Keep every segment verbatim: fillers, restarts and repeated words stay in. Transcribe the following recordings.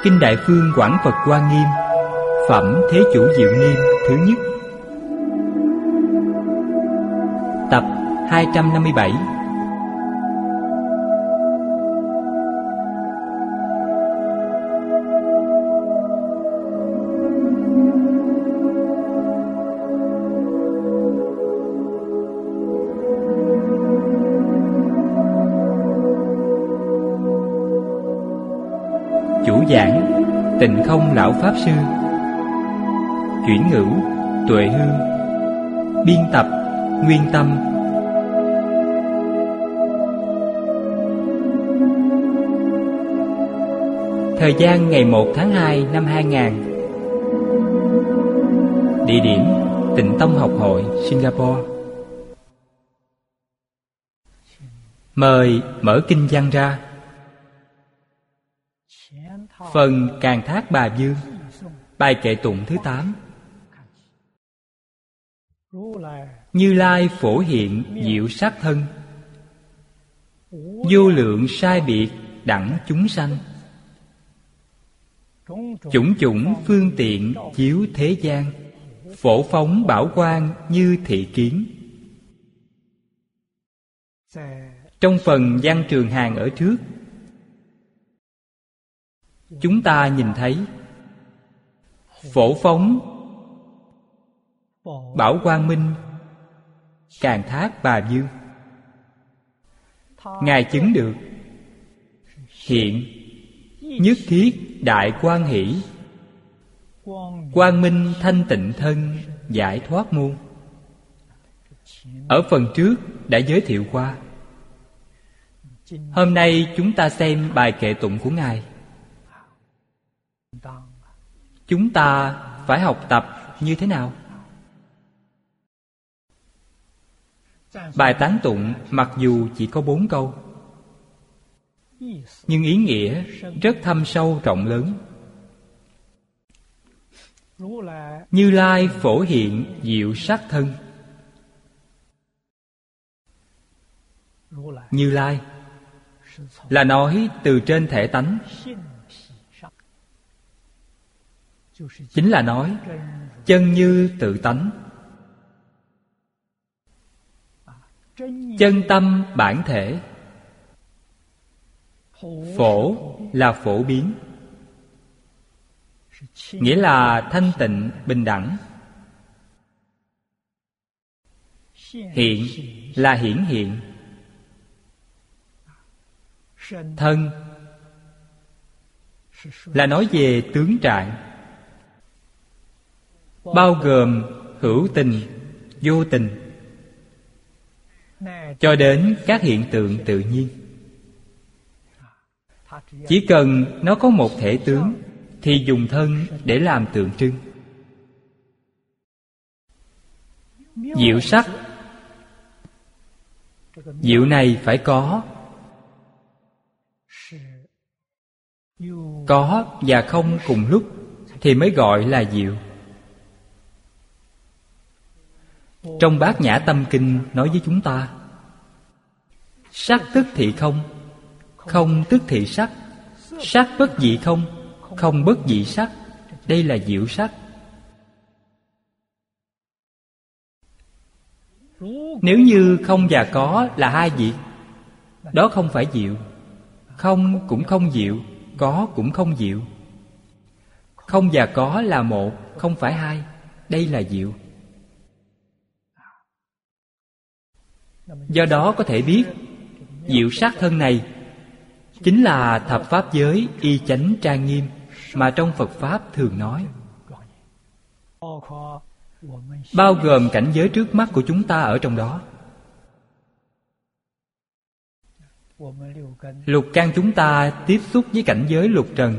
Kinh Đại Phương Quảng Phật Hoa Nghiêm, Phẩm Thế Chủ Diệu Nghiêm thứ nhất, tập hai trăm năm mươi bảy. Chủ giảng Tịnh Không Lão Pháp Sư. Chuyển ngữ Tuệ Hương. Biên tập Nguyên Tâm. Thời gian ngày một tháng hai năm hai nghìn. Địa điểm Tịnh Tông Học Hội, Singapore. Mời mở kinh văn ra. Phần Càn Thác Bà Vương, bài kệ tụng thứ tám. Như Lai phổ hiện diệu sắc thân, vô lượng sai biệt đẳng chúng sanh. Chủng chủng phương tiện chiếu thế gian, phổ phóng bảo quang như thị kiến. Trong phần văn trường hàng ở trước, chúng ta nhìn thấy phổ phóng, bảo quang minh, Càn Thác Bà Vương. Ngài chứng được hiện nhất thiết đại quang hỷ, quang minh thanh tịnh thân giải thoát môn. Ở phần trước đã giới thiệu qua. Hôm nay chúng ta xem bài kệ tụng của Ngài. Chúng ta phải học tập như thế nào? Bài tán tụng mặc dù chỉ có bốn câu, nhưng ý nghĩa rất thâm sâu rộng lớn. Như Lai phổ hiện diệu sắc thân. Như Lai là nói từ trên thể tánh, chính là nói chân như tự tánh, chân tâm bản thể. Phổ là phổ biến, nghĩa là thanh tịnh bình đẳng. Hiện là hiển hiện. Thân là nói về tướng trạng, bao gồm hữu tình, vô tình, cho đến các hiện tượng tự nhiên. Chỉ cần nó có một thể tướng thì dùng thân để làm tượng trưng. Diệu sắc, diệu này phải có. Có và không cùng lúc thì mới gọi là diệu. Trong Bát Nhã Tâm Kinh nói với chúng ta, sắc tức thị không, không tức thị sắc, sắc bất dị không, không bất dị sắc. Đây là diệu sắc. Nếu như không và có là hai việc, đó không phải diệu. Không cũng không diệu, có cũng không diệu. Không và có là một, không phải hai. Đây là diệu. Do đó có thể biết diệu sắc thân này chính là thập pháp giới y chánh trang nghiêm mà trong Phật Pháp thường nói, bao gồm cảnh giới trước mắt của chúng ta ở trong đó. Lục căn chúng ta tiếp xúc với cảnh giới lục trần,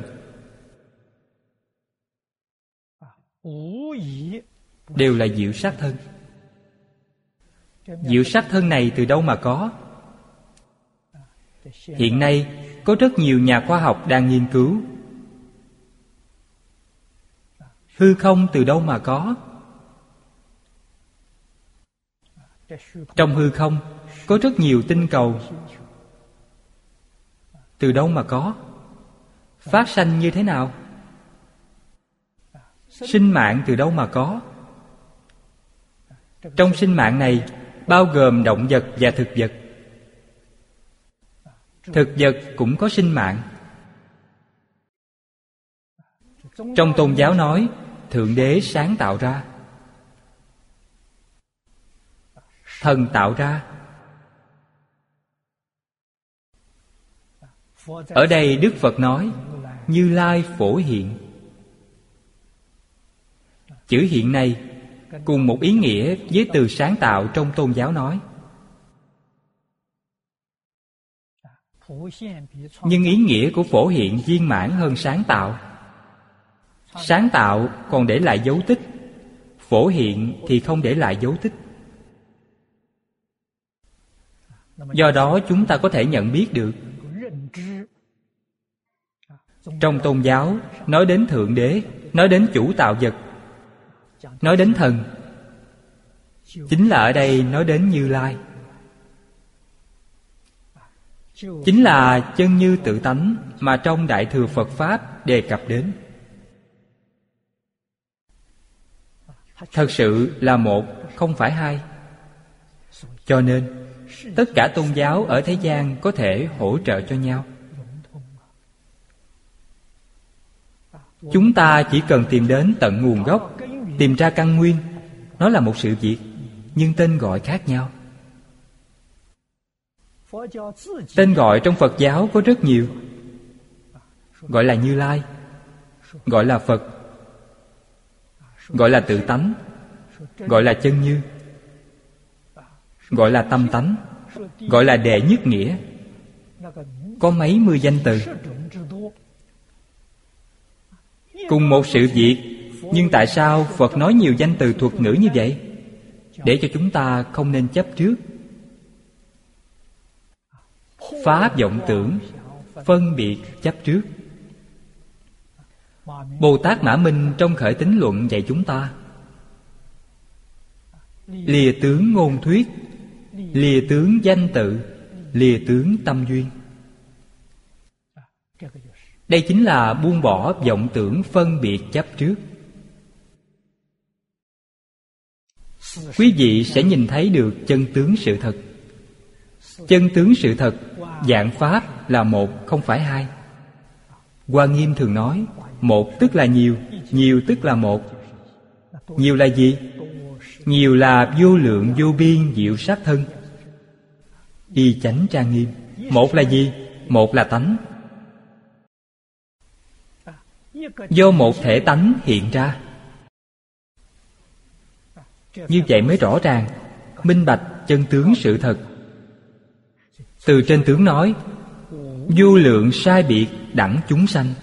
đều là diệu sắc thân. Diệu sắc thân này từ đâu mà có? Hiện nay có rất nhiều nhà khoa học đang nghiên cứu. Hư không từ đâu mà có? Trong hư không có rất nhiều tinh cầu. Từ đâu mà có? Phát sanh như thế nào? Sinh mạng từ đâu mà có? Trong sinh mạng này bao gồm động vật và thực vật. Thực vật cũng có sinh mạng. Trong tôn giáo nói Thượng Đế sáng tạo ra, thần tạo ra. Ở đây Đức Phật nói Như Lai phổ hiện. Chữ hiện này cùng một ý nghĩa với từ sáng tạo trong tôn giáo nói. Nhưng ý nghĩa của phổ hiện viên mãn hơn sáng tạo. Sáng tạo còn để lại dấu tích, phổ hiện thì không để lại dấu tích. Do đó chúng ta có thể nhận biết được. Trong tôn giáo nói đến Thượng Đế, nói đến chủ tạo vật, nói đến thần, chính là ở đây nói đến Như Lai. Chính là chân như tự tánh mà trong Đại Thừa Phật Pháp đề cập đến. Thật sự là một, không phải hai. Cho nên tất cả tôn giáo ở thế gian có thể hỗ trợ cho nhau. Chúng ta chỉ cần tìm đến tận nguồn gốc, tìm ra căn nguyên. Nó là một sự việc, nhưng tên gọi khác nhau. Tên gọi trong Phật giáo có rất nhiều. Gọi là Như Lai, gọi là Phật, gọi là tự tánh, gọi là chân như, gọi là tâm tánh, gọi là đệ nhất nghĩa. Có mấy mươi danh từ. Cùng một sự việc, nhưng tại sao Phật nói nhiều danh từ thuật ngữ như vậy? Để cho chúng ta không nên chấp trước. Pháp vọng tưởng, phân biệt chấp trước. Bồ Tát Mã Minh trong Khởi Tín Luận dạy chúng ta: lìa tướng ngôn thuyết, lìa tướng danh tự, lìa tướng tâm duyên. Đây chính là buông bỏ vọng tưởng phân biệt chấp trước. Quý vị sẽ nhìn thấy được chân tướng sự thật. Chân tướng sự thật, vạn pháp là một, không phải hai. Hoa Nghiêm thường nói một tức là nhiều, nhiều tức là một. Nhiều là gì? Nhiều là vô lượng vô biên diệu sát thân, y chánh trang nghiêm. Một là gì? Một là tánh, do một thể tánh hiện ra. Như vậy mới rõ ràng, minh bạch chân tướng sự thật. Từ trên tướng nói vô lượng sai biệt đẳng chúng sanh.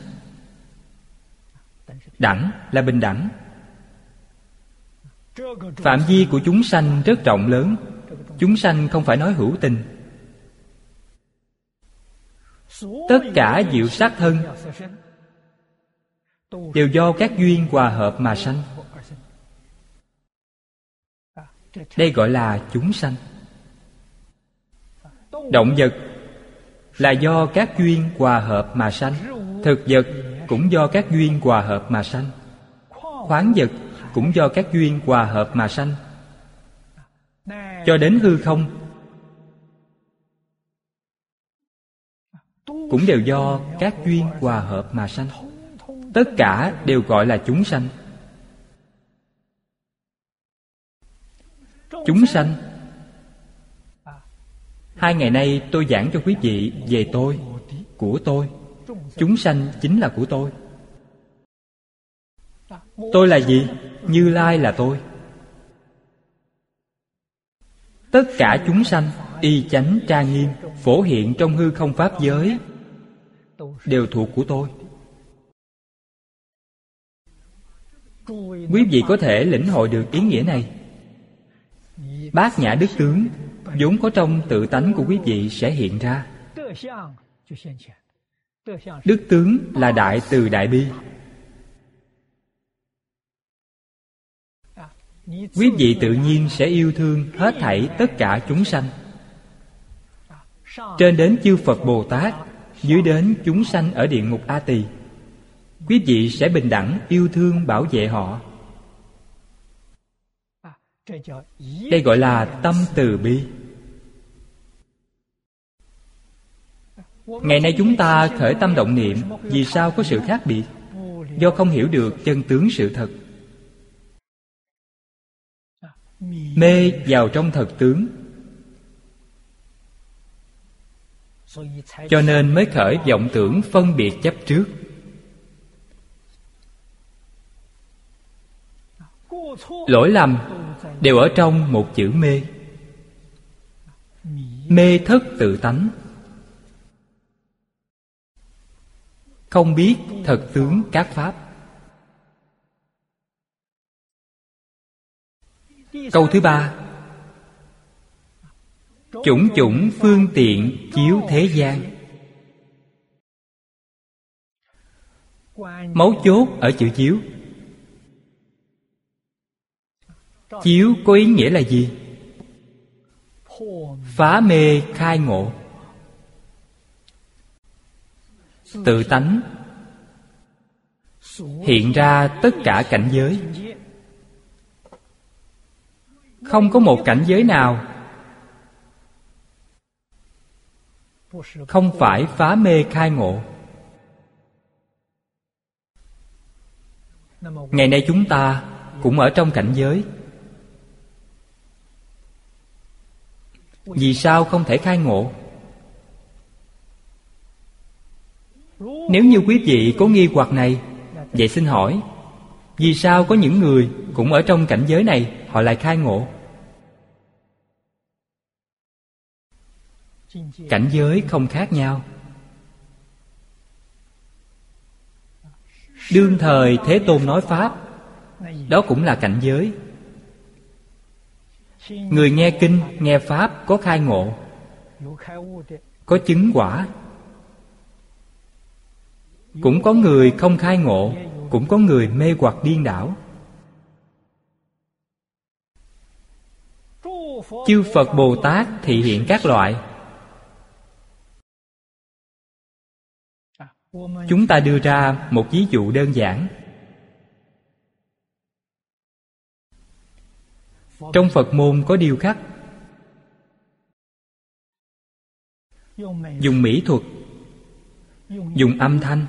Đẳng là bình đẳng. Phạm vi của chúng sanh rất rộng lớn. Chúng sanh không phải nói hữu tình. Tất cả diệu sát thân đều do các duyên hòa hợp mà sanh. Đây gọi là chúng sanh. Động vật là do các duyên hòa hợp mà sanh. Thực vật cũng do các duyên hòa hợp mà sanh. Khoáng vật cũng do các duyên hòa hợp mà sanh. Cho đến hư không cũng đều do các duyên hòa hợp mà sanh. Tất cả đều gọi là chúng sanh. Chúng sanh. Hai ngày nay tôi giảng cho quý vị về tôi, của tôi. Chúng sanh chính là của tôi. Tôi là gì? Như Lai là tôi. Tất cả chúng sanh y chánh trang nghiêm phổ hiện trong hư không pháp giới đều thuộc của tôi. Quý vị có thể lĩnh hội được ý nghĩa này. Bát nhã đức tướng vốn có trong tự tánh của quý vị sẽ hiện ra. Đức tướng là đại từ đại bi. Quý vị tự nhiên sẽ yêu thương hết thảy tất cả chúng sanh. Trên đến chư Phật Bồ Tát dưới đến chúng sanh ở địa ngục A Tỳ, quý vị sẽ bình đẳng yêu thương bảo vệ họ. Đây gọi là tâm từ bi. Ngày nay chúng ta khởi tâm động niệm, vì sao có sự khác biệt? Do không hiểu được chân tướng sự thật, mê vào trong thật tướng, cho nên mới khởi vọng tưởng phân biệt chấp trước. Lỗi lầm đều ở trong một chữ mê. Mê thất tự tánh, không biết thật tướng các pháp. Câu thứ ba: chủng chủng phương tiện chiếu thế gian. Mấu chốt ở chữ chiếu. Chiếu có ý nghĩa là gì? Phá mê khai ngộ. Tự tánh hiện ra tất cả cảnh giới. Không có một cảnh giới nào không phải phá mê khai ngộ. Ngày nay chúng ta cũng ở trong cảnh giới. Vì sao không thể khai ngộ? Nếu như quý vị có nghi hoặc này, vậy xin hỏi, vì sao có những người cũng ở trong cảnh giới này họ lại khai ngộ? Cảnh giới không khác nhau. Đương thời Thế Tôn nói Pháp, đó cũng là cảnh giới. Người nghe kinh, nghe Pháp có khai ngộ, có chứng quả. Cũng có người không khai ngộ, cũng có người mê hoặc điên đảo. Chư Phật Bồ Tát thị hiện các loại. Chúng ta đưa ra một ví dụ đơn giản. Trong Phật môn có điêu khắc, dùng mỹ thuật, dùng âm thanh.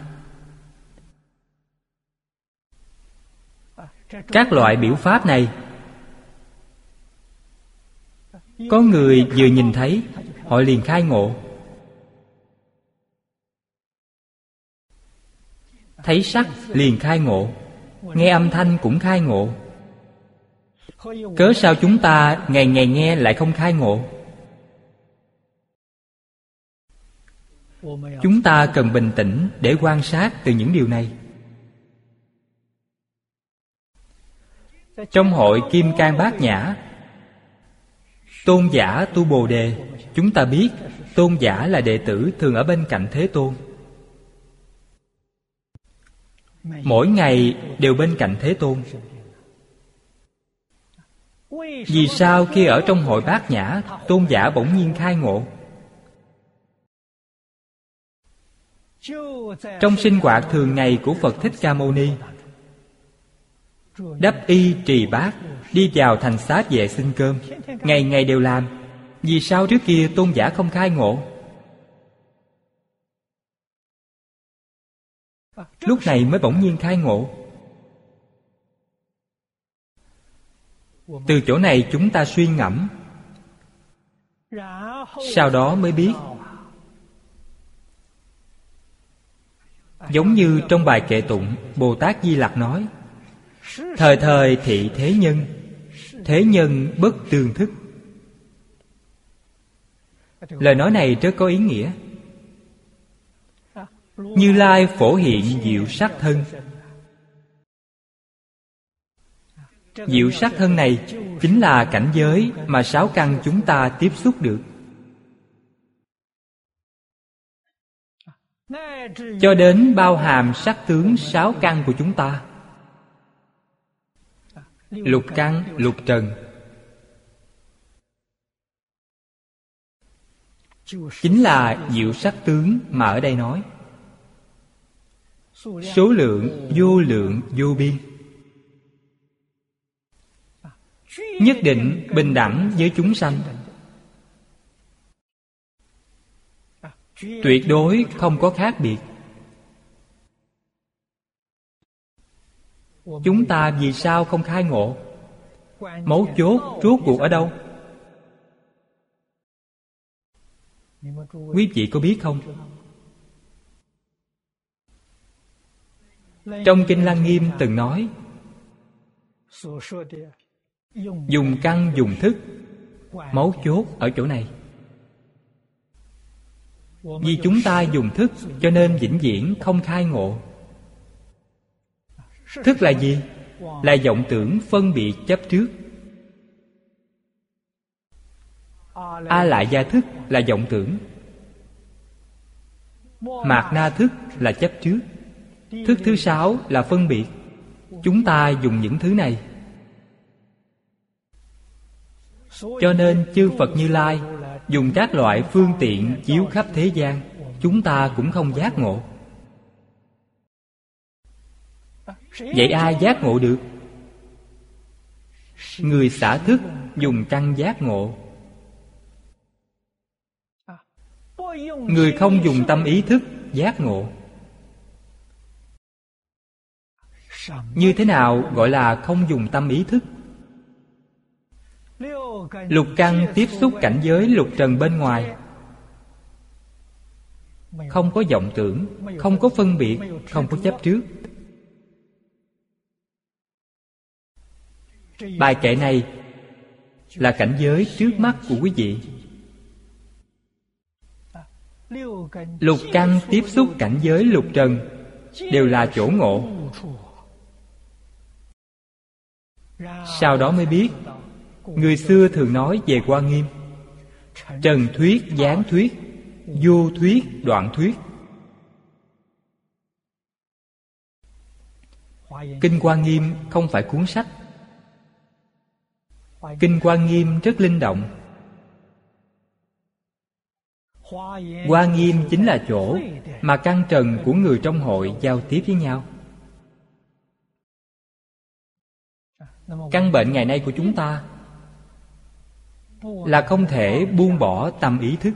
Các loại biểu pháp này, có người vừa nhìn thấy họ liền khai ngộ. Thấy sắc liền khai ngộ, nghe âm thanh cũng khai ngộ. Cớ sao chúng ta ngày ngày nghe lại không khai ngộ? Chúng ta cần bình tĩnh để quan sát từ những điều này. Trong hội Kim Cang Bát Nhã, Tôn giả tu Bồ Đề, chúng ta biết Tôn giả là đệ tử thường ở bên cạnh Thế Tôn. Mỗi ngày đều bên cạnh Thế Tôn. Vì sao khi ở trong hội Bát Nhã, Tôn giả bỗng nhiên khai ngộ? Trong sinh hoạt thường ngày của Phật Thích Ca Mâu Ni, đắp y trì bát, đi vào thành xá vệ xin cơm, ngày ngày đều làm. Vì sao trước kia Tôn giả không khai ngộ? Lúc này mới bỗng nhiên khai ngộ. Từ chỗ này chúng ta suy ngẫm, sau đó mới biết. Giống như trong bài kệ tụng, Bồ Tát Di Lặc nói: thời thời thị thế nhân, thế nhân bất tương thức. Lời nói này rất có ý nghĩa. Như Lai phổ hiện diệu sắc thân. Diệu sắc thân này chính là cảnh giới mà sáu căn chúng ta tiếp xúc được. Cho đến bao hàm sắc tướng sáu căn của chúng ta. Lục căn, lục trần. chính là diệu sắc tướng mà ở đây nói. Số lượng vô lượng vô biên, nhất định bình đẳng với chúng sanh, tuyệt đối không có khác biệt. Chúng ta vì sao không khai ngộ? Mấu chốt rốt cuộc ở đâu? Quý vị có biết không? Trong Kinh Lăng Nghiêm từng nói, dùng căn dùng thức, mấu chốt ở chỗ này. Vì chúng ta dùng thức cho nên vĩnh viễn không khai ngộ. Thức là gì? Là vọng tưởng phân biệt chấp trước. A lại gia thức là vọng tưởng, mạt na thức là chấp trước, thức thứ sáu là phân biệt. Chúng ta dùng những thứ này, cho nên chư Phật Như Lai dùng các loại phương tiện chiếu khắp thế gian, chúng ta cũng không giác ngộ. Vậy ai giác ngộ được? Người xả thức dùng căn giác ngộ. Người không dùng tâm ý thức giác ngộ. Như thế nào gọi là không dùng tâm ý thức? Lục căn tiếp xúc cảnh giới lục trần bên ngoài, không có vọng tưởng, không có phân biệt, không có chấp trước. Bài kệ này là cảnh giới trước mắt của quý vị. Lục căn tiếp xúc cảnh giới lục trần đều là chỗ ngộ. Sau đó mới biết, người xưa thường nói về Hoa Nghiêm: trần thuyết, gián thuyết, vô thuyết, đoạn thuyết. Kinh Hoa Nghiêm không phải cuốn sách. Kinh Hoa Nghiêm rất linh động. Hoa Nghiêm chính là chỗ mà căn trần của người trong hội giao tiếp với nhau. Căn bệnh ngày nay của chúng ta là không thể buông bỏ tâm ý thức.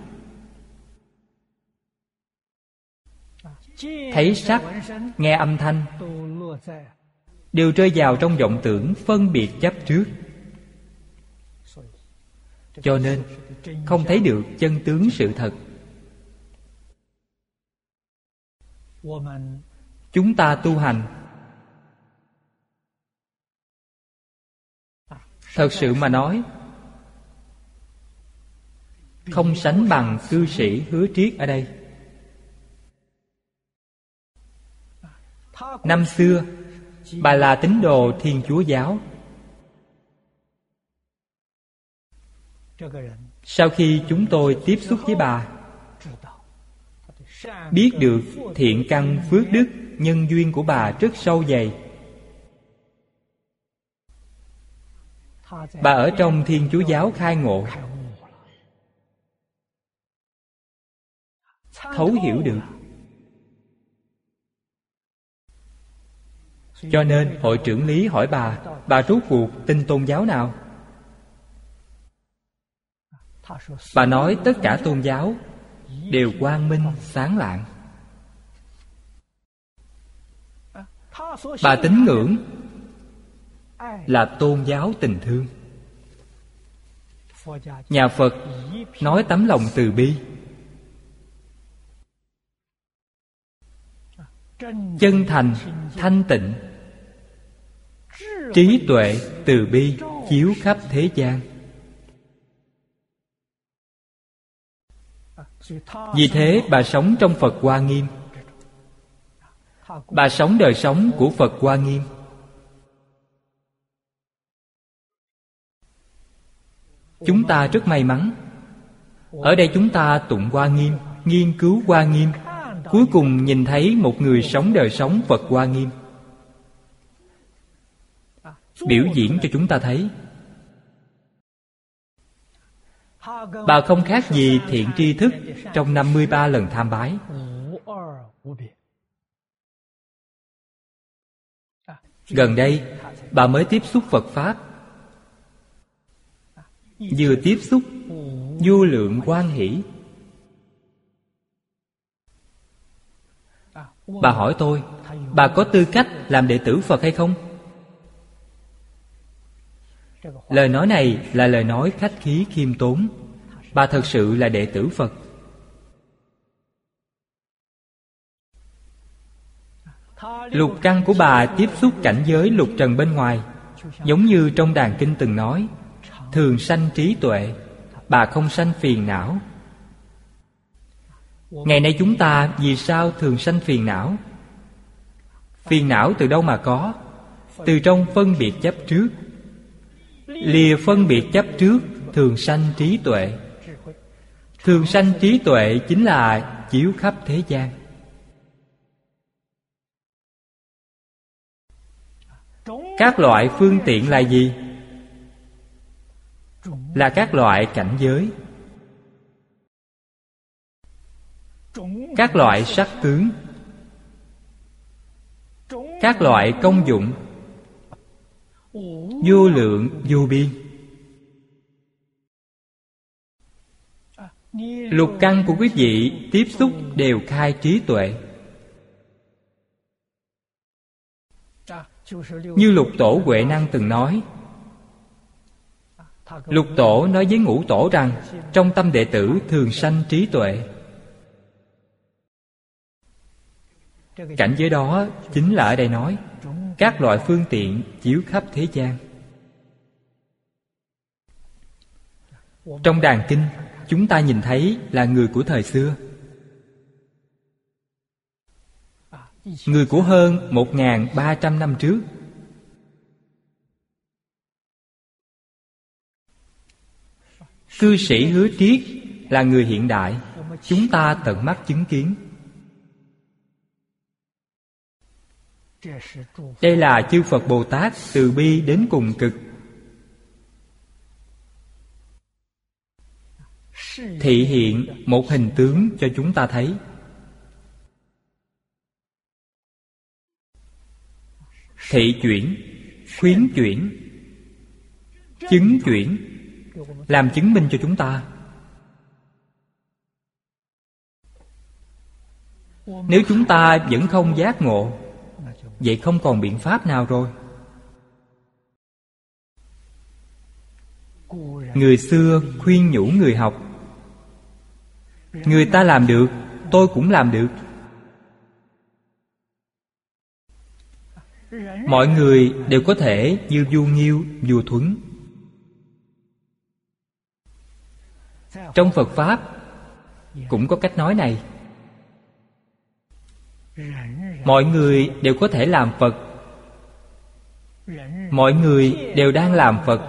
Thấy sắc, nghe âm thanh đều rơi vào trong vọng tưởng phân biệt chấp trước. Cho nên không thấy được chân tướng sự thật. Chúng ta tu hành, thật sự mà nói, không sánh bằng cư sĩ Hứa Triết ở đây. Năm xưa, bà là tín đồ Thiên Chúa giáo. Sau khi chúng tôi tiếp xúc với bà, biết được thiện căn phước đức nhân duyên của bà rất sâu dày. Bà ở trong Thiên Chúa giáo khai ngộ, thấu hiểu được. Cho nên hội trưởng lý hỏi bà, bà rốt cuộc tin tôn giáo nào? Bà nói tất cả tôn giáo đều quang minh sáng lạng. Bà tín ngưỡng là tôn giáo tình thương. Nhà Phật nói tấm lòng từ bi. Chân thành, thanh tịnh, trí tuệ, từ bi chiếu khắp thế gian. Vì thế bà sống trong Phật Hoa Nghiêm. Bà sống đời sống của Phật Hoa Nghiêm. Chúng ta rất may mắn. Ở đây chúng ta tụng Hoa Nghiêm, nghiên cứu Hoa Nghiêm, cuối cùng nhìn thấy một người sống đời sống Phật Hoa Nghiêm, biểu diễn cho chúng ta thấy. Bà không khác gì thiện tri thức trong năm mươi ba lần tham bái. Gần đây, bà mới tiếp xúc Phật Pháp. Vừa tiếp xúc, vô lượng hoan hỷ. Bà hỏi tôi, bà có tư cách làm đệ tử Phật hay không? Lời nói này là lời nói khách khí khiêm tốn. Bà thật sự là đệ tử Phật. Lục căn của bà tiếp xúc cảnh giới lục trần bên ngoài, giống như trong đàn kinh từng nói, thường sanh trí tuệ. Bà không sanh phiền não. Ngày nay chúng ta vì sao thường sanh phiền não? Phiền não từ đâu mà có? Từ trong phân biệt chấp trước. Lìa phân biệt chấp trước, thường sanh trí tuệ. Thường sanh trí tuệ chính là chiếu khắp thế gian. Các loại phương tiện là gì? Là các loại cảnh giới, các loại sắc tướng, các loại công dụng, vô lượng vô biên. Lục căn của quý vị tiếp xúc đều khai trí tuệ. Như Lục Tổ Huệ Năng từng nói, Lục Tổ nói với Ngũ Tổ rằng trong tâm đệ tử thường sanh trí tuệ. Cảnh giới đó chính là ở đây nói các loại phương tiện chiếu khắp thế gian. Trong đàn kinh, chúng ta nhìn thấy là người của thời xưa, người của hơn một nghìn ba trăm năm trước. Cư sĩ Hứa Triết là người hiện đại, chúng ta tận mắt chứng kiến. Đây là chư Phật Bồ Tát từ bi đến cùng cực, thị hiện một hình tướng cho chúng ta thấy. Thị chuyển, khuyến chuyển, chứng chuyển, làm chứng minh cho chúng ta. Nếu chúng ta vẫn không giác ngộ, vậy không còn biện pháp nào rồi. Người xưa khuyên nhủ người học, người ta làm được, tôi cũng làm được. Mọi người đều có thể như vua Nghiêu, vua Thuấn. Trong Phật Pháp cũng có cách nói này. Mọi người đều có thể làm Phật. Mọi người đều đang làm Phật.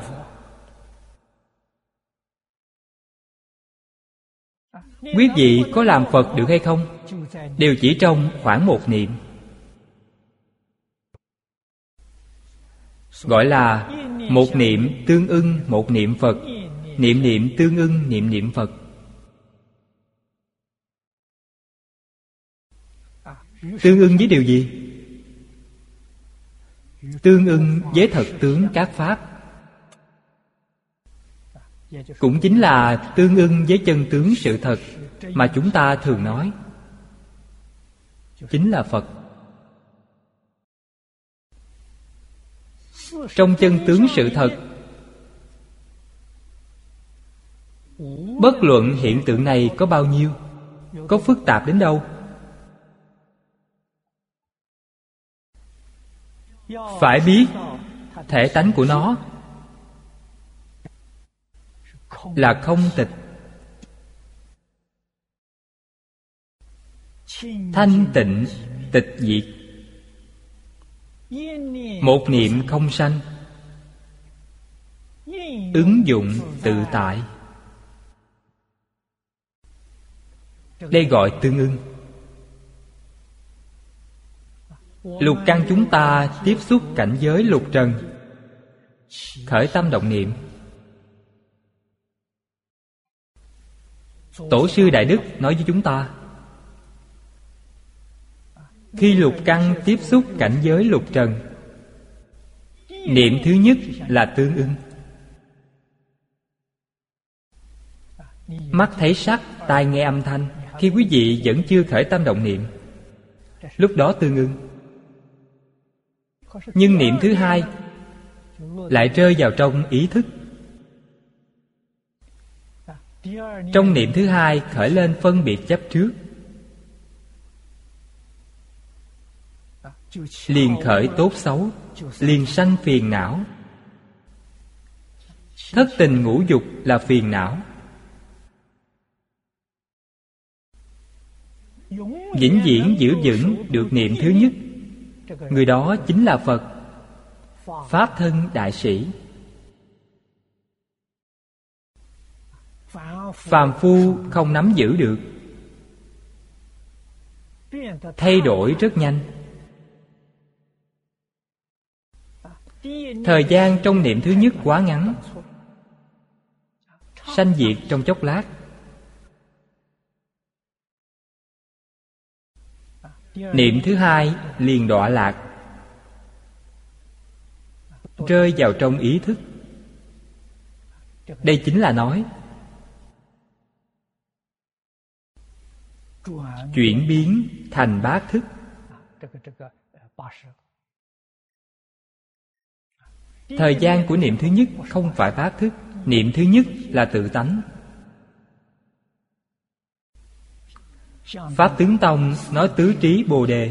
Quý vị có làm Phật được hay không? Đều chỉ trong khoảng một niệm. Gọi là một niệm tương ưng một niệm Phật, niệm niệm tương ưng niệm niệm Phật. Tương ưng với điều gì? Tương ưng với thật tướng các Pháp, cũng chính là tương ưng với chân tướng sự thật mà chúng ta thường nói, chính là Phật. Trong chân tướng sự thật, bất luận hiện tượng này có bao nhiêu, có phức tạp đến đâu, phải biết thể tánh của nó là không tịch, thanh tịnh tịch diệt, một niệm không sanh, ứng dụng tự tại. Đây gọi tương ưng. Lục căn chúng ta tiếp xúc cảnh giới lục trần, khởi tâm động niệm, Tổ sư Đại Đức nói với chúng ta, khi lục căn tiếp xúc cảnh giới lục trần, niệm thứ nhất là tương ưng. Mắt thấy sắc, tai nghe âm thanh. Khi quý vị vẫn chưa khởi tâm động niệm, lúc đó tương ưng. Nhưng niệm thứ hai lại rơi vào trong ý thức. Trong niệm thứ hai khởi lên phân biệt chấp trước, liền khởi tốt xấu, liền sanh phiền não. Thất tình ngũ dục là phiền não. Vĩnh viễn giữ vững được niệm thứ nhất, người đó chính là Phật, Pháp thân đại sĩ. Phàm phu không nắm giữ được, thay đổi rất nhanh. Thời gian trong niệm thứ nhất quá ngắn, sanh diệt trong chốc lát. Niệm thứ hai liền đọa lạc, rơi vào trong ý thức. Đây chính là nói chuyển biến thành bát thức. Thời gian của niệm thứ nhất không phải bát thức. Niệm thứ nhất là tự tánh. Pháp Tướng Tông nói tứ trí Bồ Đề.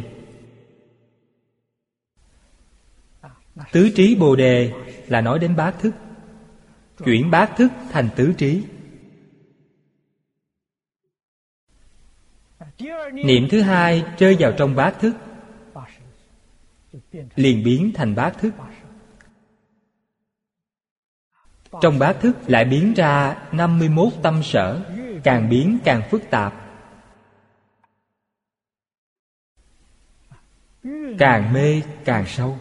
Tứ trí Bồ Đề là nói đến bát thức, chuyển bát thức thành tứ trí. Niệm thứ hai rơi vào trong bát thức, liền biến thành bát thức. Trong bát thức lại biến ra năm mươi mốt tâm sở, càng biến càng phức tạp, càng mê càng sâu.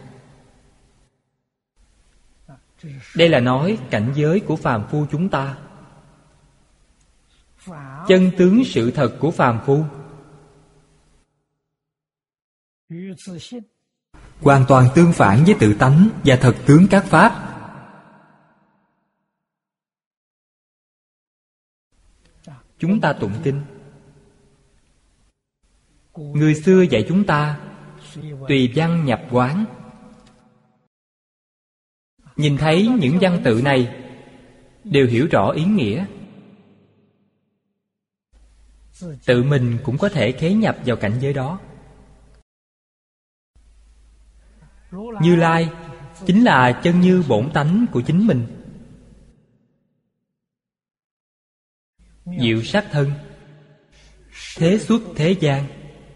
Đây là nói cảnh giới của phàm phu chúng ta. Chân tướng sự thật của phàm phu hoàn toàn tương phản với tự tánh và thật tướng các pháp. Chúng ta tụng kinh, người xưa dạy chúng ta tùy văn nhập quán. Nhìn thấy những văn tự này đều hiểu rõ ý nghĩa, tự mình cũng có thể khế nhập vào cảnh giới đó. Như Lai chính là chân như bổn tánh của chính mình. Diệu sắc thân, thế xuất thế gian.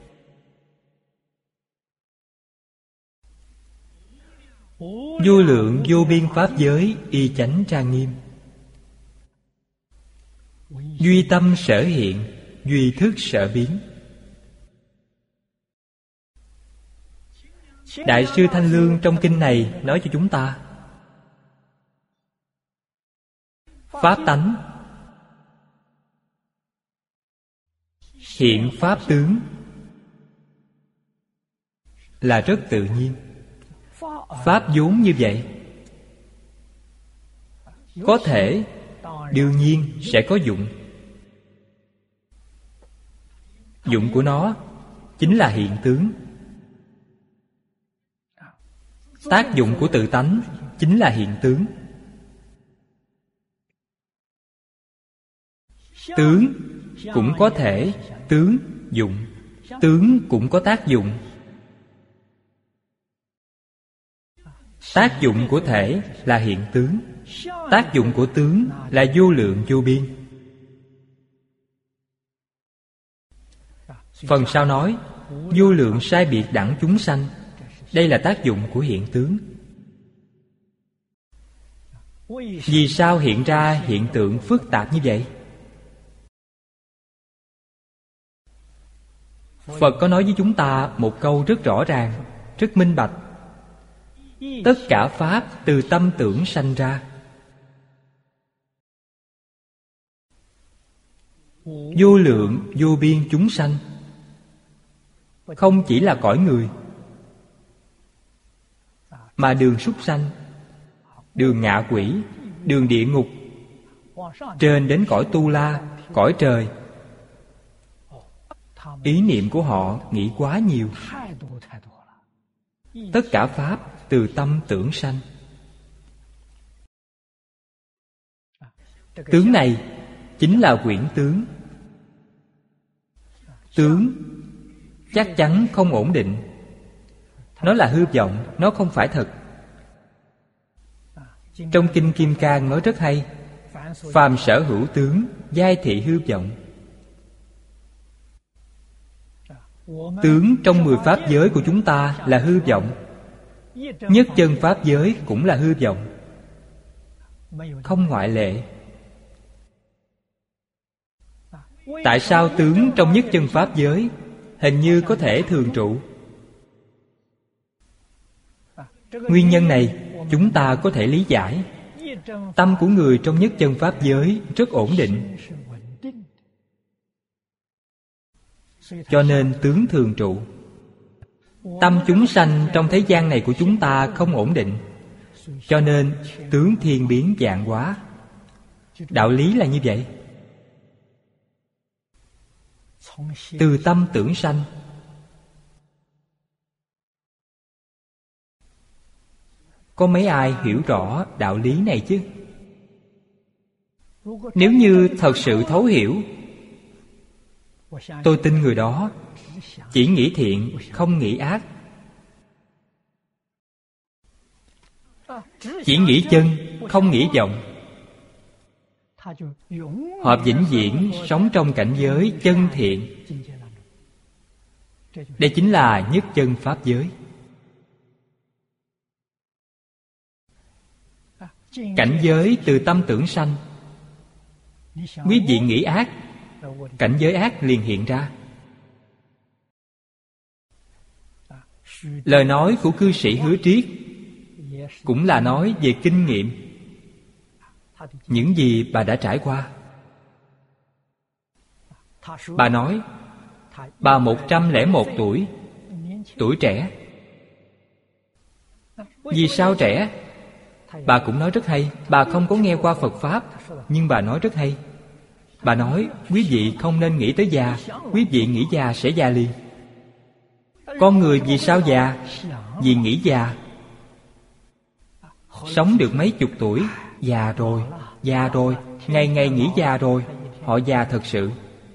Vô lượng vô biên pháp giới y chánh trang nghiêm. Duy tâm sở hiện, duy thức sở biến. Đại sư Thanh Lương trong kinh này nói cho chúng ta, pháp tánh hiện pháp tướng là rất tự nhiên. Pháp vốn như vậy, có thể đương nhiên sẽ có dụng. Dụng của nó chính là hiện tướng. Tác dụng của tự tánh chính là hiện tướng. Tướng cũng có thể, tướng, dụng. Tướng cũng có tác dụng. Tác dụng của thể là hiện tướng. Tác dụng của tướng là vô lượng vô biên. Phần sau nói vô lượng sai biệt đẳng chúng sanh. Đây là tác dụng của hiện tướng. Vì sao hiện ra hiện tượng phức tạp như vậy? Phật có nói với chúng ta một câu rất rõ ràng, rất minh bạch. Tất cả pháp từ tâm tưởng sanh ra. vô lượng vô biên chúng sanh, không chỉ là cõi người, mà đường súc sanh, đường ngạ quỷ, đường địa ngục, trên đến cõi tu la, cõi trời. Ý niệm của họ nghĩ quá nhiều. Tất cả pháp từ tâm tưởng sanh. Tướng này chính là quyển tướng. Tướng chắc chắn không ổn định. Nó là hư vọng, nó không phải thật. Trong Kinh Kim Cang nói rất hay: phàm sở hữu tướng, giai thị hư vọng. Tướng trong mười pháp giới của chúng ta là hư vọng. Nhất chân pháp giới cũng là hư vọng, không ngoại lệ. Tại sao tướng trong nhất chân pháp giới hình như có thể thường trụ? Nguyên nhân này chúng ta có thể lý giải. Tâm của người trong nhất chân pháp giới rất ổn định, cho nên tướng thường trụ. Tâm chúng sanh trong thế gian này của chúng ta không ổn định, cho nên tướng thiên biến vạn hóa. Đạo lý là như vậy. Từ tâm tưởng sanh. Có mấy ai hiểu rõ đạo lý này chứ? Nếu như thật sự thấu hiểu, tôi tin người đó chỉ nghĩ thiện, không nghĩ ác, chỉ nghĩ chân, không nghĩ vọng. Họ vĩnh viễn sống trong cảnh giới chân thiện. Đây chính là nhất chân pháp giới. Cảnh giới từ tâm tưởng sanh. Quý vị nghĩ ác, cảnh giới ác liền hiện ra. Lời nói của cư sĩ Hứa Triết cũng là nói về kinh nghiệm, những gì bà đã trải qua. Bà nói bà một trăm lẻ một tuổi, tuổi trẻ. Vì sao trẻ? Bà cũng nói rất hay. Bà không có nghe qua Phật Pháp, nhưng bà nói rất hay. Bà nói quý vị không nên nghĩ tới già, quý vị nghĩ già sẽ già liền. Con người vì sao già? Vì nghĩ già. Sống được mấy chục tuổi, già rồi, già rồi, ngày ngày nghĩ già rồi. Họ già thật sự.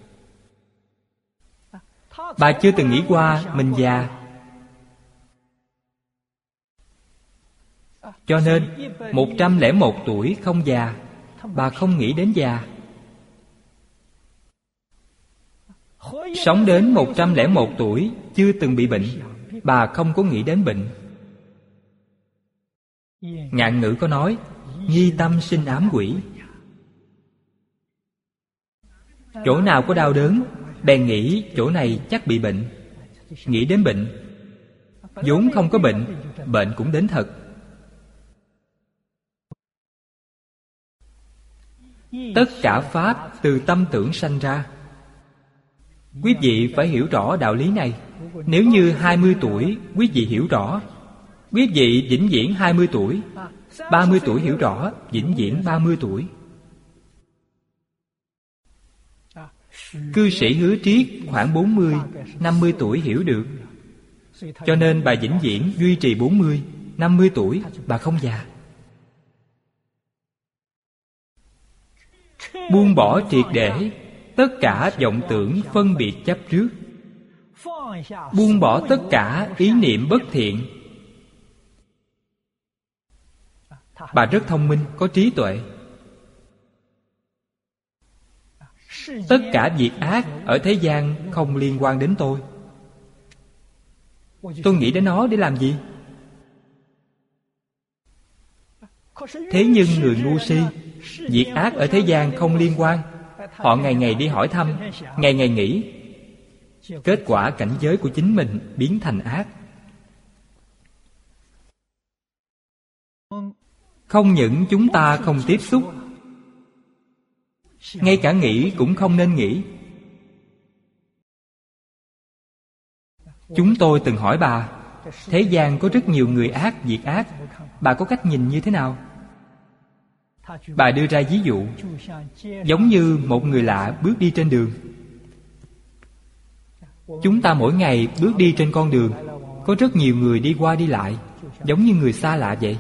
Bà chưa từng nghĩ qua mình già. Cho nên một trăm lẻ một tuổi không già, bà không nghĩ đến già. Sống đến một trăm lẻ một tuổi chưa từng bị bệnh, bà không có nghĩ đến bệnh. Ngạn ngữ có nói nghi tâm sinh ám quỷ. Chỗ nào có đau đớn, bèn nghĩ chỗ này chắc bị bệnh, nghĩ đến bệnh. vốn không có bệnh, bệnh cũng đến thật. Tất cả pháp từ tâm tưởng sanh ra. Quý vị phải hiểu rõ đạo lý này. Nếu như hai mươi tuổi quý vị hiểu rõ, quý vị vĩnh viễn hai mươi tuổi. Ba mươi tuổi hiểu rõ, vĩnh viễn ba mươi tuổi. Cư sĩ Hứa Triết khoảng bốn mươi, năm mươi tuổi hiểu được. Cho nên bà vĩnh viễn duy trì bốn mươi, năm mươi tuổi, bà không già. Buông bỏ triệt để tất cả vọng tưởng phân biệt chấp trước, buông bỏ tất cả ý niệm bất thiện. Bà rất thông minh, có trí tuệ. Tất cả việc ác ở thế gian không liên quan đến tôi. Tôi nghĩ đến nó để làm gì? Thế nhưng người ngu si, việc ác ở thế gian không liên quan. Họ ngày ngày đi hỏi thăm, ngày ngày nghĩ. Kết quả cảnh giới của chính mình biến thành ác. Không những chúng ta không tiếp xúc, ngay cả nghĩ cũng không nên nghĩ. Chúng tôi từng hỏi bà, thế gian có rất nhiều người ác, việc ác, bà có cách nhìn như thế nào? Bà đưa ra ví dụ, giống như một người lạ bước đi trên đường. Chúng ta mỗi ngày bước đi trên con đường, có rất nhiều người đi qua đi lại, giống như người xa lạ vậy.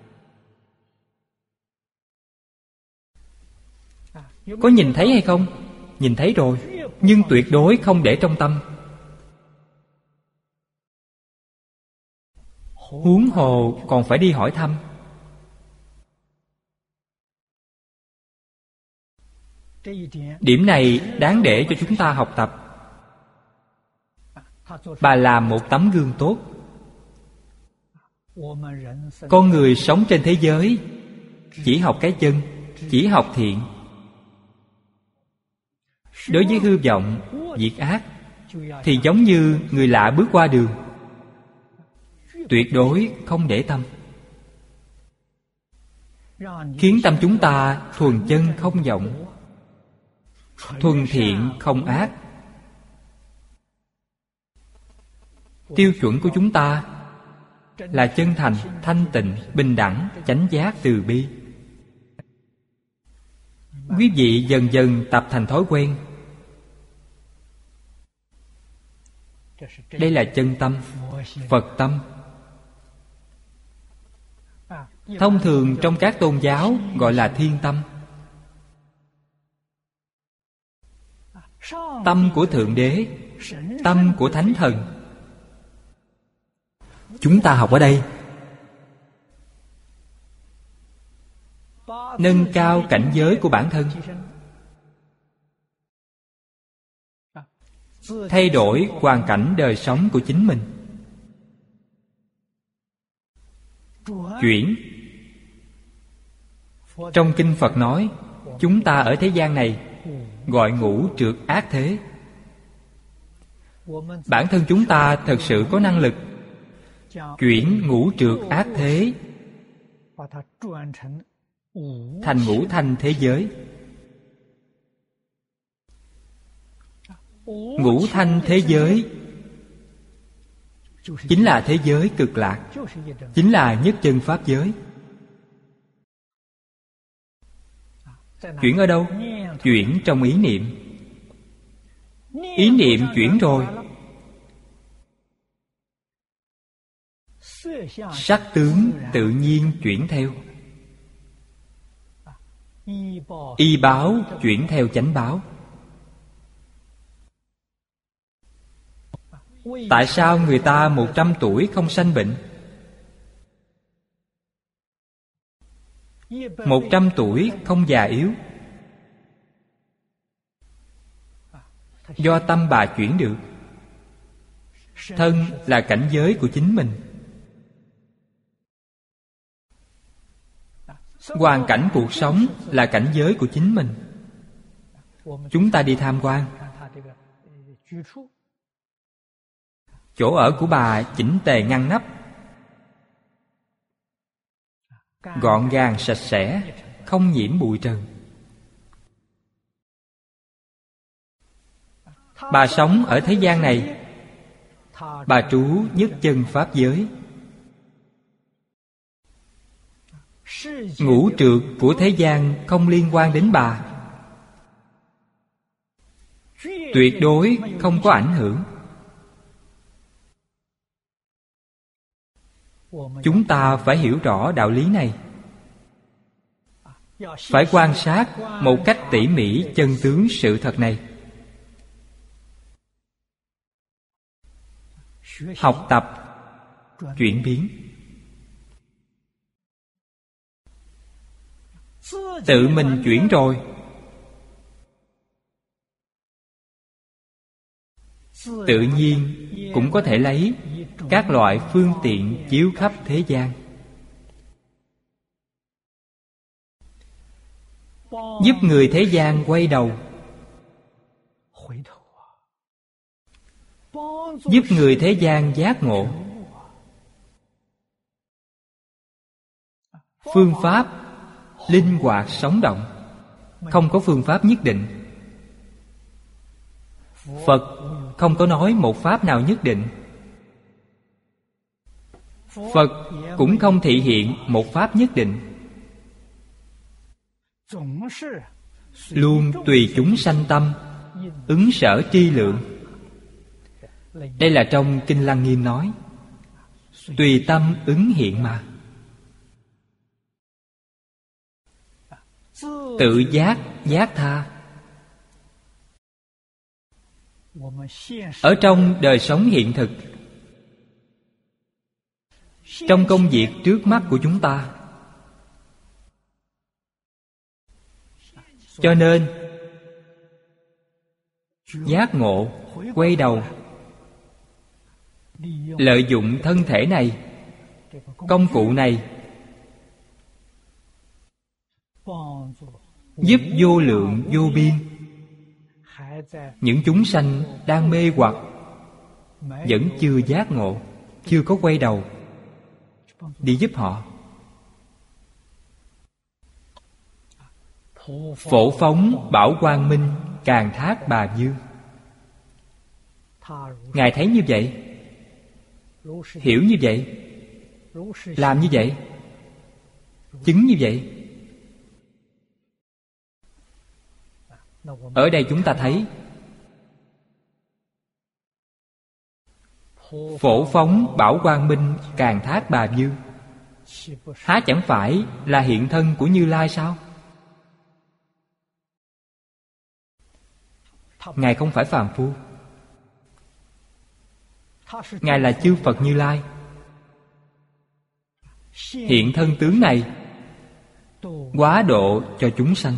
Có nhìn thấy hay không? Nhìn thấy rồi, nhưng tuyệt đối không để trong tâm. Huống hồ còn phải đi hỏi thăm. Điểm này đáng để cho chúng ta học tập. Bà làm một tấm gương tốt. Con người sống trên thế giới chỉ học cái chân, chỉ học thiện. Đối với hư vọng, việc ác thì giống như người lạ bước qua đường, tuyệt đối không để tâm. Khiến tâm chúng ta thuần chân không vọng, thuần thiện không ác. Tiêu chuẩn của chúng ta là chân thành, thanh tịnh, bình đẳng, chánh giác, từ bi. Quý vị dần dần tập thành thói quen. Đây là chân tâm, Phật tâm. Thông thường trong các tôn giáo gọi là thiên tâm. Tâm của Thượng Đế, tâm của Thánh Thần. Chúng ta học ở đây nâng cao cảnh giới của bản thân, thay đổi hoàn cảnh đời sống của chính mình. Chuyển. Trong kinh Phật nói, chúng ta ở thế gian này gọi ngũ trược ác thế. Bản thân chúng ta thật sự có năng lực chuyển ngũ trược ác thế thành ngũ thanh thế giới. Ngũ thanh thế giới chính là thế giới cực lạc, chính là nhất chân pháp giới. Chuyển ở đâu? Chuyển trong ý niệm. Ý niệm chuyển rồi, sắc tướng tự nhiên chuyển theo. Y báo chuyển theo chánh báo. Tại sao người ta một trăm tuổi không sanh bệnh? Một trăm tuổi không già yếu? Do tâm bà chuyển được. Thân là cảnh giới của chính mình. Hoàn cảnh cuộc sống là cảnh giới của chính mình. Chúng ta đi tham quan. Chỗ ở của bà chỉnh tề ngăn nắp, gọn gàng sạch sẽ, không nhiễm bụi trần. Bà sống ở thế gian này, bà trú nhất chân pháp giới. Ngũ trược của thế gian không liên quan đến bà, tuyệt đối không có ảnh hưởng. Chúng ta phải hiểu rõ đạo lý này, phải quan sát một cách tỉ mỉ chân tướng sự thật này. Học tập chuyển biến. Tự mình chuyển rồi, tự nhiên cũng có thể lấy các loại phương tiện chiếu khắp thế gian, giúp người thế gian quay đầu, giúp người thế gian giác ngộ. Phương pháp linh hoạt sống động. không có phương pháp nhất định. Phật không có nói một pháp nào nhất định. Phật cũng không thị hiện một pháp nhất định, luôn tùy chúng sanh tâm, ứng sở tri lượng. Đây là trong Kinh Lăng Nghiêm nói, tùy tâm ứng hiện mà. Tự giác giác tha. Ở trong đời sống hiện thực, trong công việc trước mắt của chúng ta, cho nên giác ngộ, quay đầu, lợi dụng thân thể này, công cụ này, giúp vô lượng vô biên những chúng sanh đang mê hoặc, vẫn chưa giác ngộ, chưa có quay đầu, đi giúp họ. Phổ phóng bảo quang minh, càn thác bà dương. Ngài thấy như vậy, hiểu như vậy, làm như vậy, chứng như vậy. Ở đây chúng ta thấy phổ phóng bảo quang minh, càn thác bà dương, há chẳng phải là hiện thân của Như Lai sao? Ngài không phải phàm phu, Ngài là chư Phật Như Lai. Hiện thân tướng này quá độ cho chúng sanh.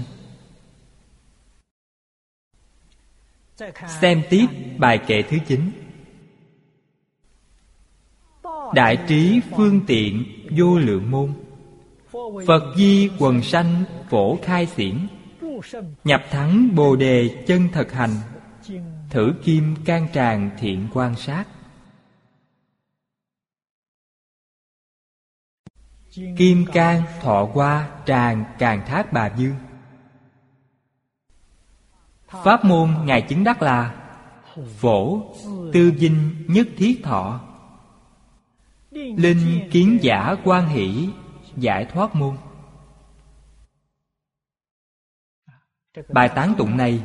Xem tiếp bài kệ thứ chín. Đại trí phương tiện vô lượng môn, Phật di quần sanh phổ khai xiển, nhập thắng bồ đề chân thật hành, thử kim can tràng thiện quan sát. Kim can thọ qua tràng càn thác bà dương. Pháp môn Ngài chứng đắc là phổ tư dinh nhất thiết thọ, linh kiến giả quan hỷ giải thoát môn. Bài tán tụng này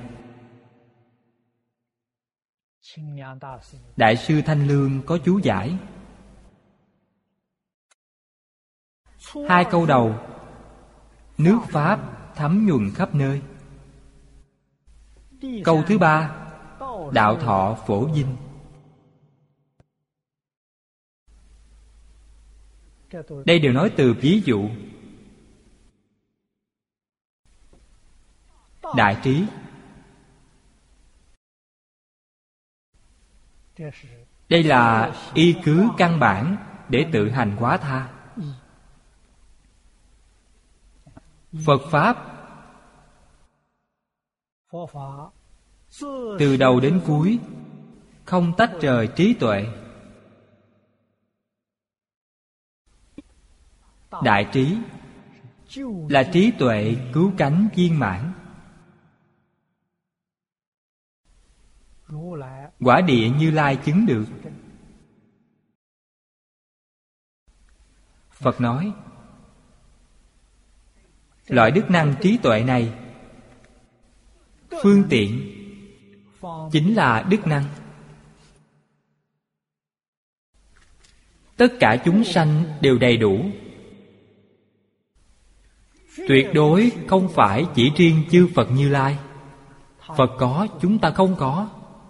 Đại sư Thanh Lương có chú giải. Hai câu đầu, nước Pháp thấm nhuần khắp nơi. Câu thứ ba, đạo thọ phổ dinh. Đây đều nói từ ví dụ. Đại trí, đây là y cứ căn bản để tự hành quá tha. Phật Pháp từ đầu đến cuối không tách rời trí tuệ. Đại trí là trí tuệ cứu cánh viên mãn. Quả địa Như Lai chứng được. Phật nói, loại đức năng trí tuệ này, phương tiện chính là đức năng. Tất cả chúng sanh đều đầy đủ. Tuyệt đối không phải chỉ riêng chư Phật Như Lai. Phật có, chúng ta không có.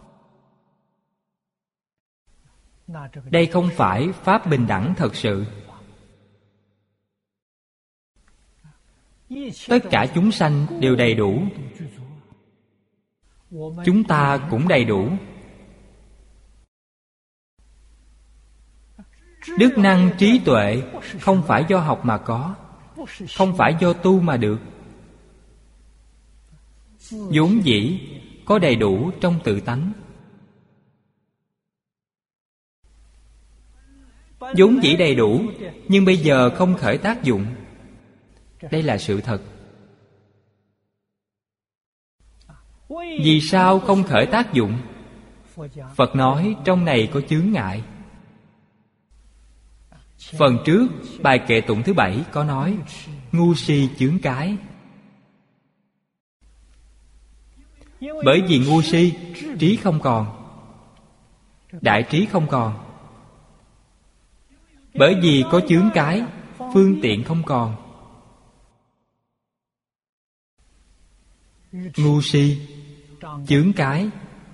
Đây không phải pháp bình đẳng thật sự. Tất cả chúng sanh đều đầy đủ, chúng ta cũng đầy đủ. Đức năng trí tuệ không phải do học mà có, không phải do tu mà được. Vốn dĩ có đầy đủ trong tự tánh. Vốn dĩ đầy đủ, nhưng bây giờ không khởi tác dụng. Đây là sự thật. Vì sao không khởi tác dụng? Phật nói trong này có chướng ngại. Phần trước, bài kệ tụng thứ bảy có nói ngu si chướng cái. Bởi vì ngu si, trí không còn, đại trí không còn. Bởi vì có chướng cái, phương tiện không còn. Ngu si, chướng cái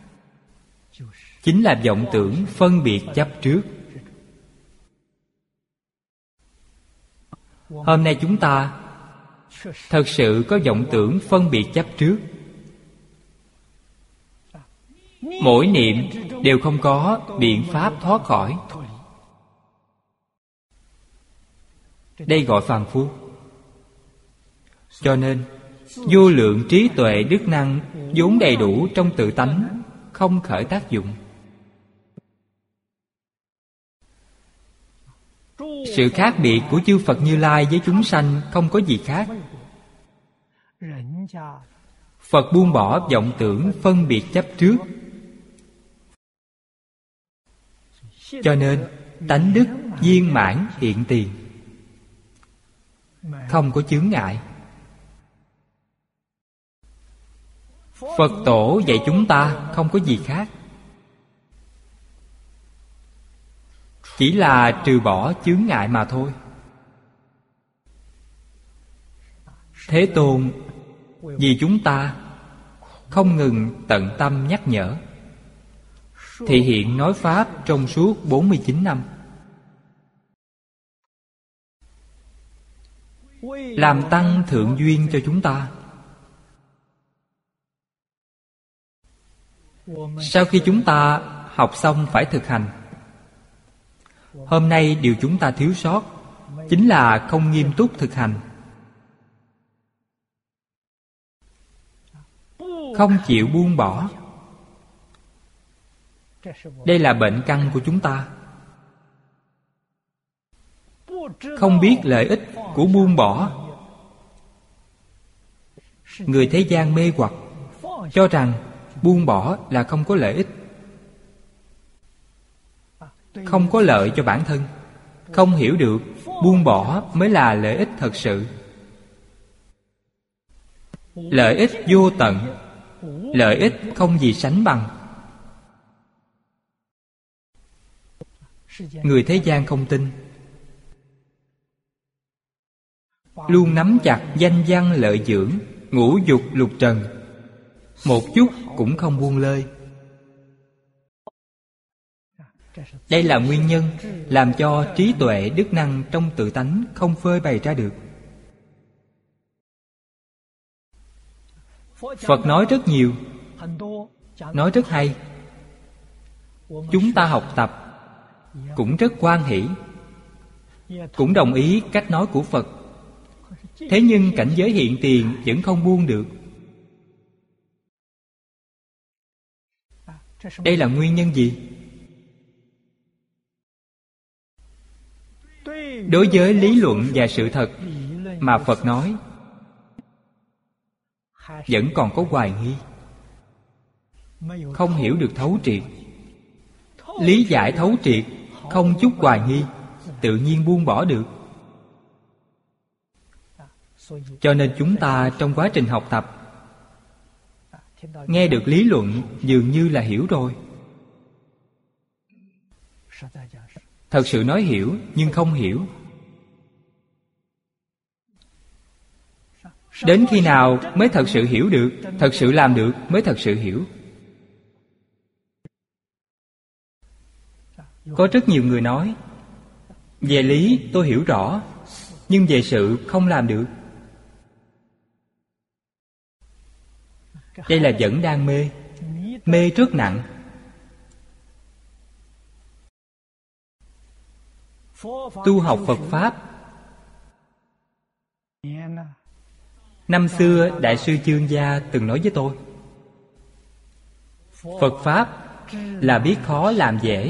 chính là vọng tưởng phân biệt chấp trước. Hôm nay chúng ta thật sự có vọng tưởng phân biệt chấp trước. Mỗi niệm đều không có biện pháp thoát khỏi. Đây gọi phàm phu. Cho nên vô lượng trí tuệ đức năng vốn đầy đủ trong tự tánh, không khởi tác dụng. Sự khác biệt của chư Phật Như Lai với chúng sanh không có gì khác. Phật buông bỏ vọng tưởng phân biệt chấp trước. Cho nên tánh đức viên mãn hiện tiền, không có chướng ngại. Phật tổ dạy chúng ta không có gì khác, chỉ là trừ bỏ chướng ngại mà thôi. Thế Tôn vì chúng ta không ngừng tận tâm nhắc nhở, thị hiện nói Pháp trong suốt bốn mươi chín năm, làm tăng thượng duyên cho chúng ta. Sau khi chúng ta học xong phải thực hành. Hôm nay điều chúng ta thiếu sót chính là không nghiêm túc thực hành, không chịu buông bỏ. Đây là bệnh căn của chúng ta. Không biết lợi ích của buông bỏ. Người thế gian mê hoặc, cho rằng buông bỏ là không có lợi ích, không có lợi cho bản thân. Không hiểu được buông bỏ mới là lợi ích thật sự. Lợi ích vô tận, lợi ích không gì sánh bằng. Người thế gian không tin, luôn nắm chặt danh văn lợi dưỡng, ngũ dục lục trần, một chút cũng không buông lơi. Đây là nguyên nhân làm cho trí tuệ đức năng trong tự tánh không phơi bày ra được. Phật nói rất nhiều, nói rất hay. Chúng ta học tập cũng rất hoan hỷ, cũng đồng ý cách nói của Phật. Thế nhưng cảnh giới hiện tiền vẫn không buông được. Đây là nguyên nhân gì? Đối với lý luận và sự thật mà Phật nói, vẫn còn có hoài nghi, không hiểu được thấu triệt. Lý giải thấu triệt, không chút hoài nghi, tự nhiên buông bỏ được. Cho nên chúng ta trong quá trình học tập, nghe được lý luận dường như là hiểu rồi. Thật sự nói hiểu nhưng không hiểu. Đến khi nào mới thật sự hiểu được, thật sự làm được mới thật sự hiểu. Có rất nhiều người nói, về lý tôi hiểu rõ, nhưng về sự không làm được. Đây là vẫn đang mê, mê rất nặng. Tu học Phật Pháp, năm xưa Đại sư Chương Gia từng nói với tôi, Phật Pháp là biết khó làm dễ,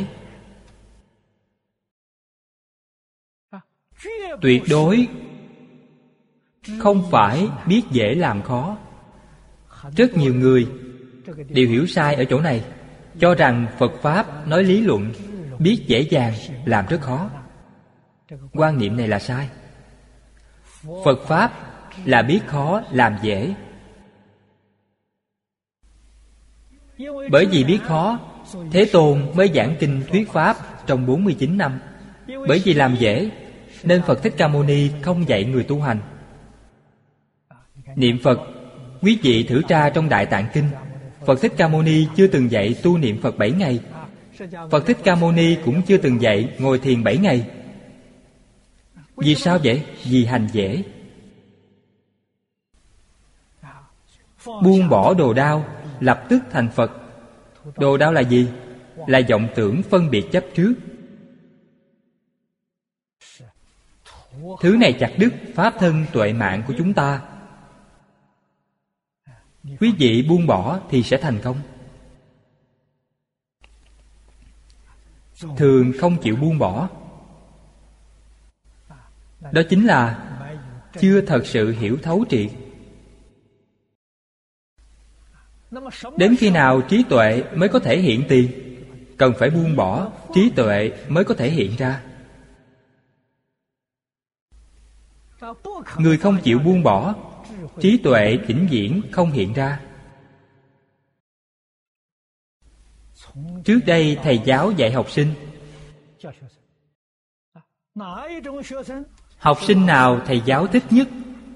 tuyệt đối không phải biết dễ làm khó. Rất nhiều người đều hiểu sai ở chỗ này, cho rằng Phật Pháp nói lý luận, biết dễ dàng, làm rất khó. Quan niệm này là sai. Phật Pháp là biết khó, làm dễ. Bởi vì biết khó, Thế Tôn mới giảng kinh thuyết Pháp trong bốn mươi chín năm. Bởi vì làm dễ, nên Phật Thích Ca Mâu Ni không dạy người tu hành. Niệm Phật, quý vị thử tra trong Đại Tạng Kinh, Phật Thích Ca Mâu Ni chưa từng dạy tu niệm Phật bảy ngày. Phật Thích Ca Mâu Ni cũng chưa từng dạy ngồi thiền bảy ngày. Vì sao vậy? Vì hành dễ. Buông bỏ đồ đao, lập tức thành Phật. Đồ đao là gì? Là vọng tưởng phân biệt chấp trước. Thứ này chặt đứt pháp thân tuệ mạng của chúng ta. Quý vị buông bỏ thì sẽ thành công. Thường không chịu buông bỏ, đó chính là chưa thật sự hiểu thấu triệt. Đến khi nào trí tuệ mới có thể hiện tiền? Cần phải buông bỏ, trí tuệ mới có thể hiện ra. Người không chịu buông bỏ, trí tuệ vĩnh viễn không hiện ra. Trước đây thầy giáo dạy học sinh, học sinh nào thầy giáo thích nhất?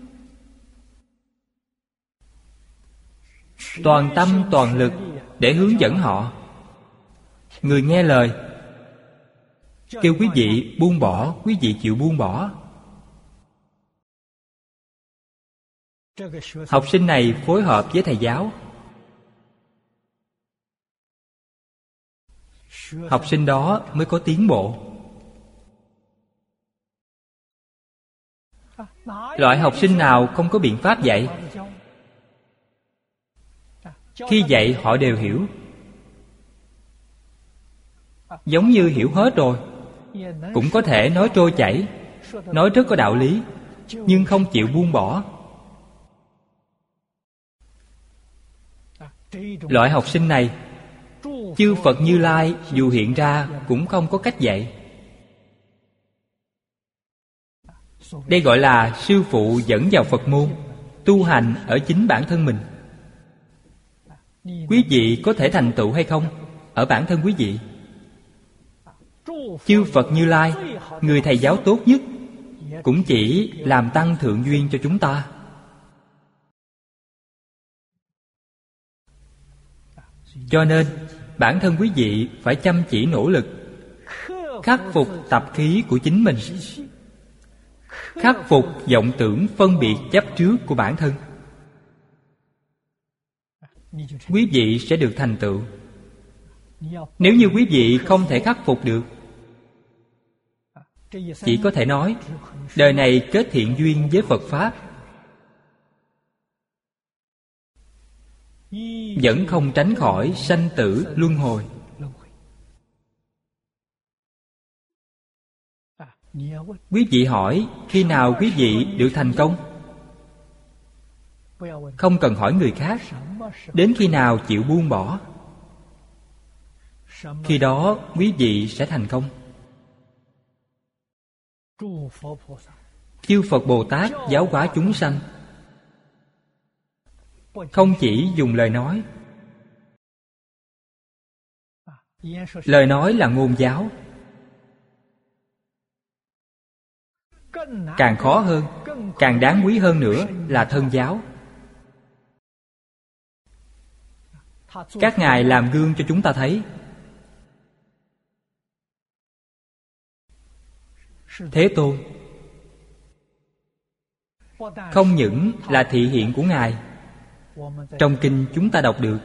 Toàn tâm toàn lực để hướng dẫn họ. Người nghe lời, kêu quý vị buông bỏ, quý vị chịu buông bỏ. Học sinh này phối hợp với thầy giáo. Học sinh đó mới có tiến bộ. Loại học sinh nào không có biện pháp dạy? Khi dạy họ đều hiểu. Giống như hiểu hết rồi, cũng có thể nói trôi chảy, nói rất có đạo lý, nhưng không chịu buông bỏ. Loại học sinh này, chư Phật Như Lai dù hiện ra cũng không có cách dạy. Đây gọi là sư phụ dẫn vào Phật môn, tu hành ở chính bản thân mình. Quý vị có thể thành tựu hay không? Ở bản thân quý vị. Chư Phật Như Lai, người thầy giáo tốt nhất, cũng chỉ làm tăng thượng duyên cho chúng ta. Cho nên bản thân quý vị phải chăm chỉ nỗ lực, khắc phục tập khí của chính mình, khắc phục vọng tưởng phân biệt chấp trước của bản thân. Quý vị sẽ được thành tựu. Nếu như quý vị không thể khắc phục được, chỉ có thể nói đời này kết thiện duyên với Phật Pháp, vẫn không tránh khỏi sanh tử luân hồi. Quý vị hỏi khi nào quý vị được thành công? Không cần hỏi người khác. Đến khi nào chịu buông bỏ, khi đó quý vị sẽ thành công. Chư Phật Bồ Tát giáo hóa chúng sanh, không chỉ dùng lời nói. Lời nói là ngôn giáo. Càng khó hơn, càng đáng quý hơn nữa là thân giáo. Các ngài làm gương cho chúng ta thấy. Thế Tôn không những là thị hiện của ngài, trong kinh chúng ta đọc được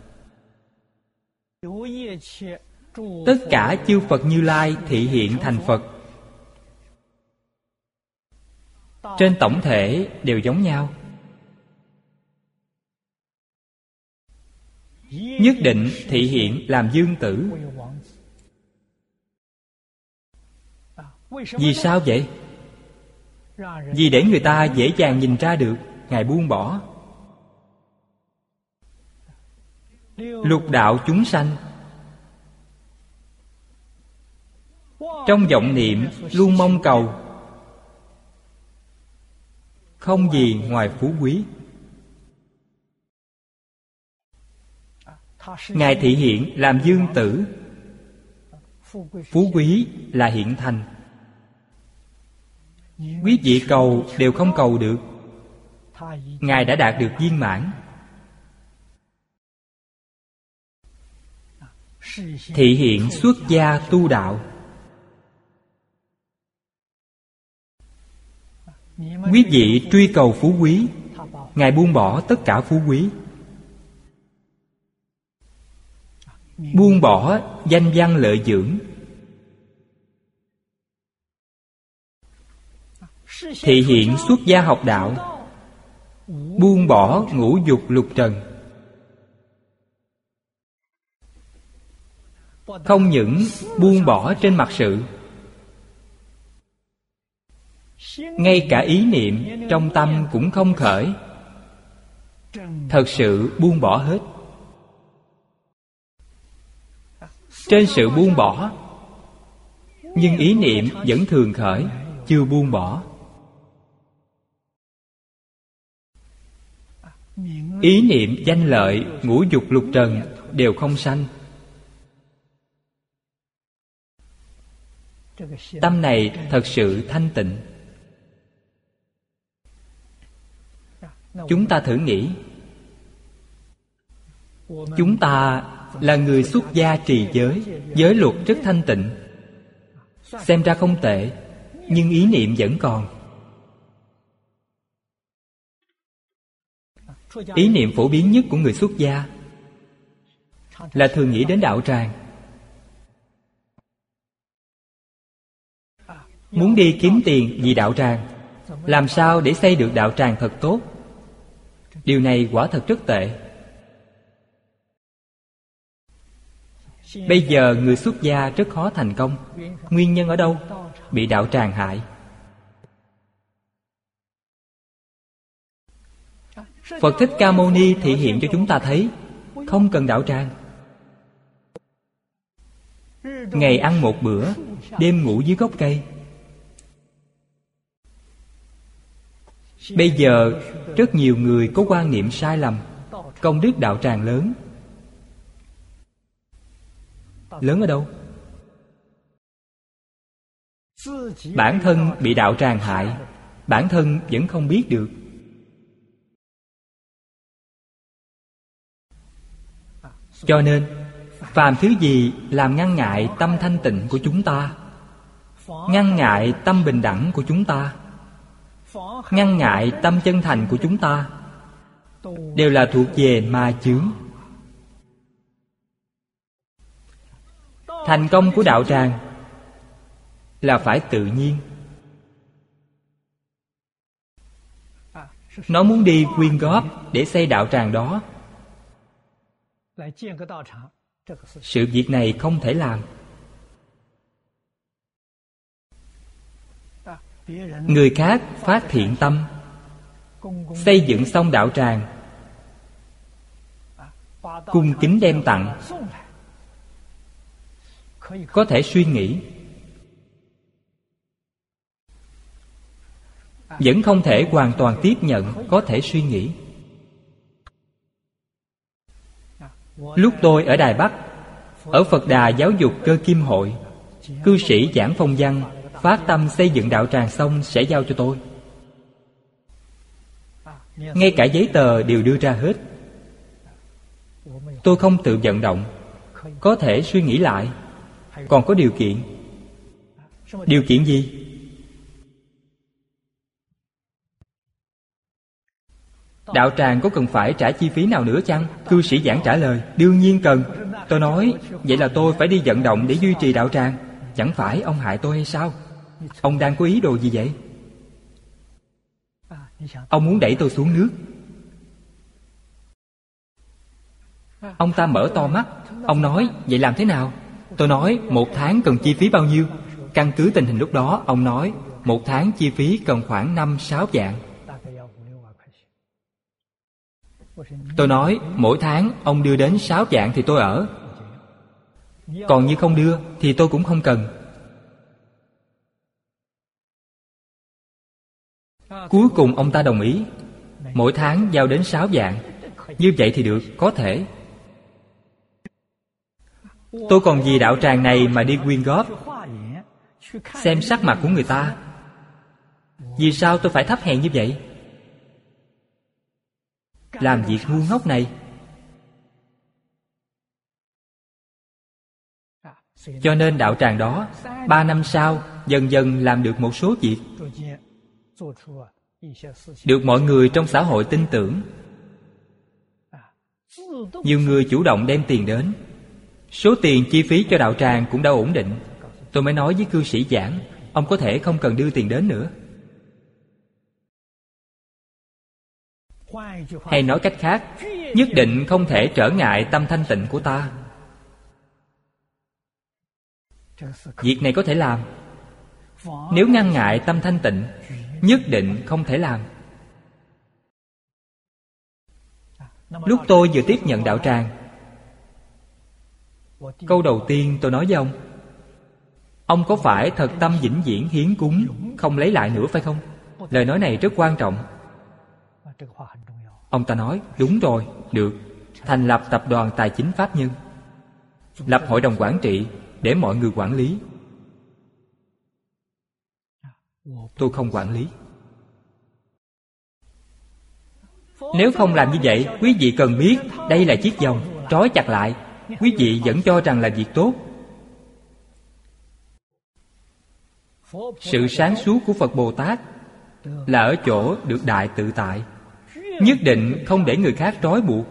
tất cả chư Phật Như Lai thị hiện thành Phật, trên tổng thể đều giống nhau. Nhất định thị hiện làm dương tử. Vì sao vậy? Vì để người ta dễ dàng nhìn ra được ngài buông bỏ. lục đạo chúng sanh. Trong vọng niệm luôn mong cầu không gì ngoài phú quý. Ngài thị hiện làm dương tử, phú quý là hiện thành. Quý vị cầu đều không cầu được, Ngài đã đạt được viên mãn. Thị hiện xuất gia tu đạo. Quý vị truy cầu phú quý, Ngài buông bỏ tất cả phú quý, buông bỏ danh văn lợi dưỡng. Thị hiện xuất gia học đạo, buông bỏ ngũ dục lục trần. Không những buông bỏ trên mặt sự, ngay cả ý niệm trong tâm cũng không khởi. Thật sự buông bỏ hết. Trên sự buông bỏ, nhưng ý niệm vẫn thường khởi, chưa buông bỏ. Ý niệm danh lợi, ngũ dục lục trần đều không sanh. Tâm này thật sự thanh tịnh. Chúng ta thử nghĩ, chúng ta là người xuất gia trì giới, giới luật rất thanh tịnh, xem ra không tệ, nhưng ý niệm vẫn còn. Ý niệm phổ biến nhất của người xuất gia là thường nghĩ đến đạo tràng, muốn đi kiếm tiền vì đạo tràng, làm sao để xây được đạo tràng thật tốt. Điều này quả thật rất tệ. Bây giờ người xuất gia rất khó thành công. Nguyên nhân ở đâu? Bị đạo tràng hại. Phật Thích Ca Mâu Ni thị hiện cho chúng ta thấy không cần đạo tràng. Ngày ăn một bữa, đêm ngủ dưới gốc cây. Bây giờ rất nhiều người có quan niệm sai lầm. Công đức đạo tràng lớn. Lớn ở đâu? Bản thân bị đạo tràng hại, bản thân vẫn không biết được. Cho nên phàm thứ gì làm ngăn ngại tâm thanh tịnh của chúng ta, ngăn ngại tâm bình đẳng của chúng ta, ngăn ngại tâm chân thành của chúng ta, đều là thuộc về ma chướng. Thành công của đạo tràng là phải tự nhiên. Nó muốn đi quyên góp để xây đạo tràng đó, sự việc này không thể làm. Người khác phát thiện tâm, xây dựng xong đạo tràng, cung kính đem tặng, có thể suy nghĩ, vẫn không thể hoàn toàn tiếp nhận. Có thể suy nghĩ. Lúc tôi ở Đài Bắc, ở Phật Đà Giáo dục Cơ Kim Hội, cư sĩ giảng phong văn, phát tâm xây dựng đạo tràng xong sẽ giao cho tôi. Ngay cả giấy tờ đều đưa ra hết. Tôi không tự vận động, có thể suy nghĩ lại. Còn có điều kiện. Điều kiện gì? Đạo tràng có cần phải trả chi phí nào nữa chăng? Cư sĩ giảng trả lời, đương nhiên cần. Tôi nói, vậy là tôi phải đi vận động để duy trì đạo tràng. Chẳng phải ông hại tôi hay sao? Ông đang có ý đồ gì vậy? Ông muốn đẩy tôi xuống nước. Ông ta mở to mắt. Ông nói, vậy làm thế nào? Tôi nói, một tháng cần chi phí bao nhiêu? Căn cứ tình hình lúc đó, ông nói, một tháng chi phí cần khoảng năm sáu vạn. Tôi nói mỗi tháng ông đưa đến sáu vạn thì tôi ở. Còn như không đưa thì tôi cũng không cần. Cuối cùng ông ta đồng ý. Mỗi tháng giao đến sáu vạn. Như vậy thì được, có thể. Tôi còn vì đạo tràng này mà đi quyên góp, xem sắc mặt của người ta. Vì sao tôi phải thấp hèn như vậy? Làm việc ngu ngốc này. Cho nên đạo tràng đó ba năm sau dần dần làm được một số việc, được mọi người trong xã hội tin tưởng. Nhiều người chủ động đem tiền đến. Số tiền chi phí cho đạo tràng cũng đã ổn định. Tôi mới nói với cư sĩ giảng, ông có thể không cần đưa tiền đến nữa. Hay nói cách khác, nhất định không thể trở ngại tâm thanh tịnh của ta. Việc này có thể làm. Nếu ngăn ngại tâm thanh tịnh, nhất định không thể làm. Lúc tôi vừa tiếp nhận đạo tràng, câu đầu tiên tôi nói với ông, ông có phải thật tâm vĩnh viễn hiến cúng, không lấy lại nữa phải không? Lời nói này rất quan trọng. Ông ta nói, đúng rồi, được. Thành lập tập đoàn tài chính pháp nhân, lập hội đồng quản trị để mọi người quản lý. Tôi không quản lý. Nếu không làm như vậy, quý vị cần biết đây là chiếc vòng, trói chặt lại. Quý vị vẫn cho rằng là việc tốt. Sự sáng suốt của Phật Bồ Tát là ở chỗ được đại tự tại, nhất định không để người khác trói buộc.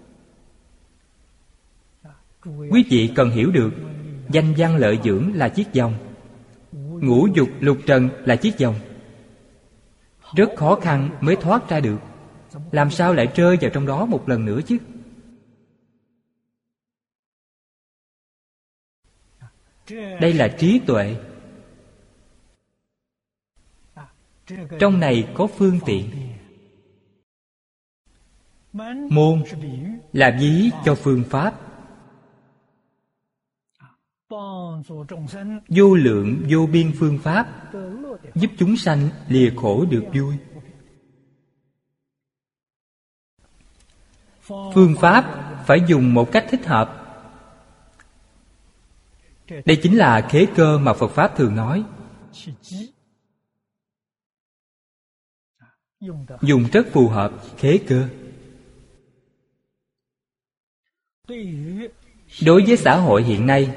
Quý vị cần hiểu được, danh văn lợi dưỡng là chiếc vòng, ngũ dục lục trần là chiếc vòng. Rất khó khăn mới thoát ra được. Làm sao lại rơi vào trong đó một lần nữa chứ? Đây là trí tuệ. Trong này có phương tiện. Môn là ví cho phương pháp. Vô lượng vô biên phương pháp giúp chúng sanh lìa khổ được vui. Phương pháp phải dùng một cách thích hợp. Đây chính là khế cơ mà Phật Pháp thường nói. Dùng rất phù hợp, khế cơ. Đối với xã hội hiện nay,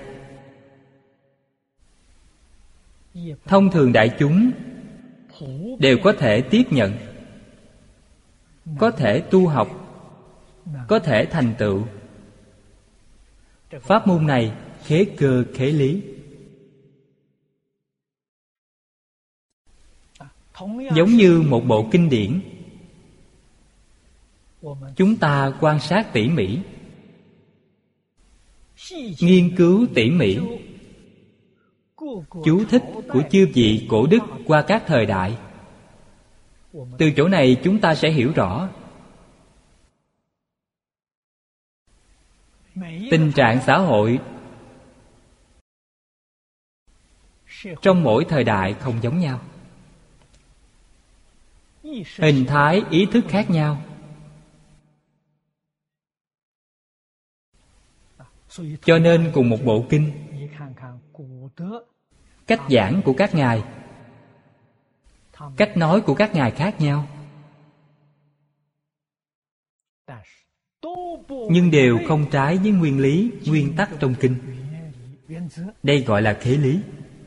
thông thường đại chúng đều có thể tiếp nhận, có thể tu học, có thể thành tựu. Pháp môn này khế cơ khế lý. Giống như một bộ kinh điển, chúng ta quan sát tỉ mỉ, nghiên cứu tỉ mỉ chú thích của chư vị cổ đức qua các thời đại. Từ chỗ này chúng ta sẽ hiểu rõ tình trạng xã hội trong mỗi thời đại không giống nhau, hình thái ý thức khác nhau. Cho nên cùng một bộ kinh, cách giảng của các ngài, cách nói của các ngài khác nhau, nhưng đều không trái với nguyên lý, nguyên tắc trong kinh. Đây gọi là khế lý.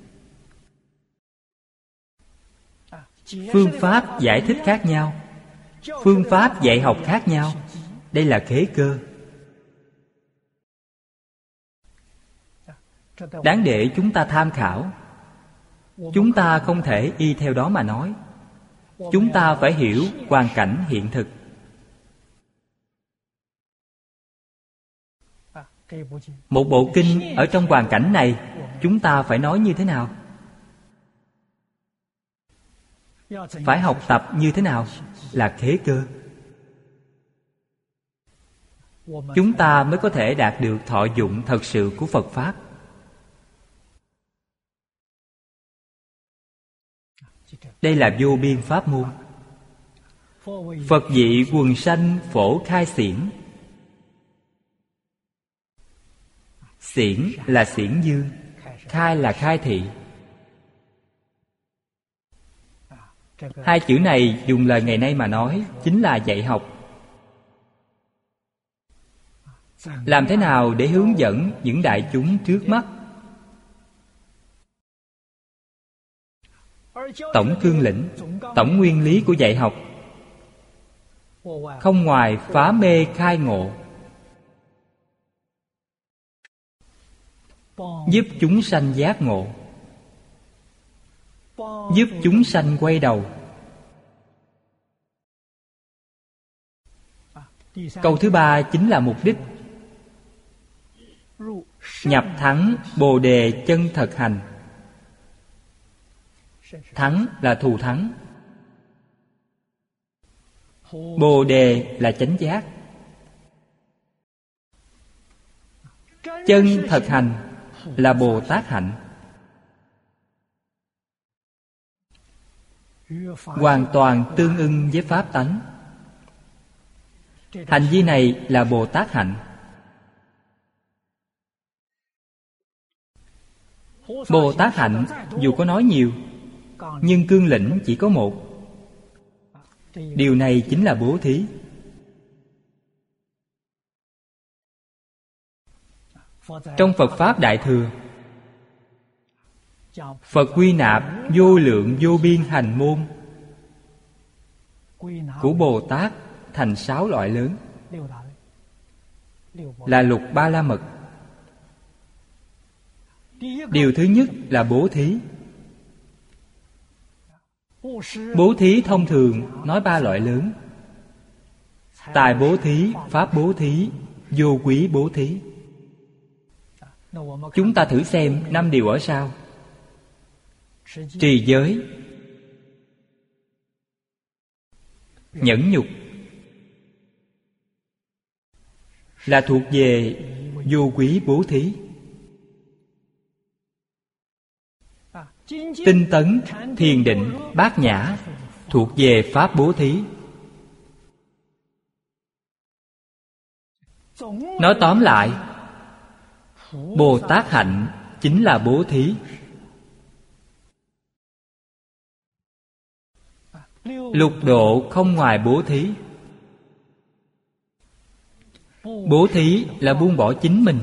Phương pháp giải thích khác nhau, phương pháp dạy học khác nhau. Đây là khế cơ. Đáng để chúng ta tham khảo. Chúng ta không thể y theo đó mà nói. Chúng ta phải hiểu hoàn cảnh hiện thực. Một bộ kinh ở trong hoàn cảnh này, chúng ta phải nói như thế nào? Phải học tập như thế nào? Là khế cơ. chúng ta mới có thể đạt được thọ dụng thật sự của Phật Pháp. Đây là vô biên pháp môn. Phật vị quần sanh phổ khai xiển. Xiển là xiển dương, khai là khai thị. Hai chữ này dùng lời ngày nay mà nói chính là dạy học. Làm thế nào để hướng dẫn những đại chúng trước mắt? Tổng cương lĩnh, tổng nguyên lý của dạy học không ngoài phá mê khai ngộ, giúp chúng sanh giác ngộ, giúp chúng sanh quay đầu. Câu thứ ba chính là mục đích. Nhập thắng Bồ đề chân thật hành. Thắng là thù thắng, Bồ đề là chánh giác. Chân thật hành là Bồ Tát hạnh. Hoàn toàn tương ưng với pháp tánh. Hành vi này là Bồ Tát hạnh. Bồ Tát hạnh dù có nói nhiều, nhưng cương lĩnh chỉ có một. Điều này chính là bố thí. Trong Phật Pháp Đại Thừa, Phật quy nạp vô lượng vô biên hành môn của Bồ Tát thành sáu loại lớn, là lục ba la mật. Điều thứ nhất là bố thí. Bố thí thông thường nói ba loại lớn: tài bố thí, pháp bố thí, vô quý bố thí. Chúng ta thử xem năm điều ở sau: trì giới, nhẫn nhục, là thuộc về vô quý bố thí. Tinh tấn, thiền định, bát nhã thuộc về pháp bố thí. Nói tóm lại, Bồ Tát hạnh chính là bố thí. Lục độ không ngoài bố thí. Bố thí là buông bỏ chính mình.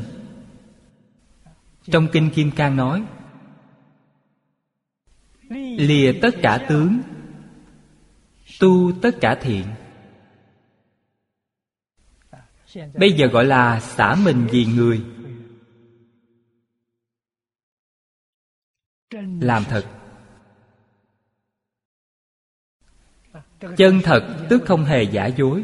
Trong Kinh Kim Cang nói: lìa tất cả tướng, tu tất cả thiện. Bây giờ gọi là xả mình vì người. Làm thật. Chân thật tức không hề giả dối.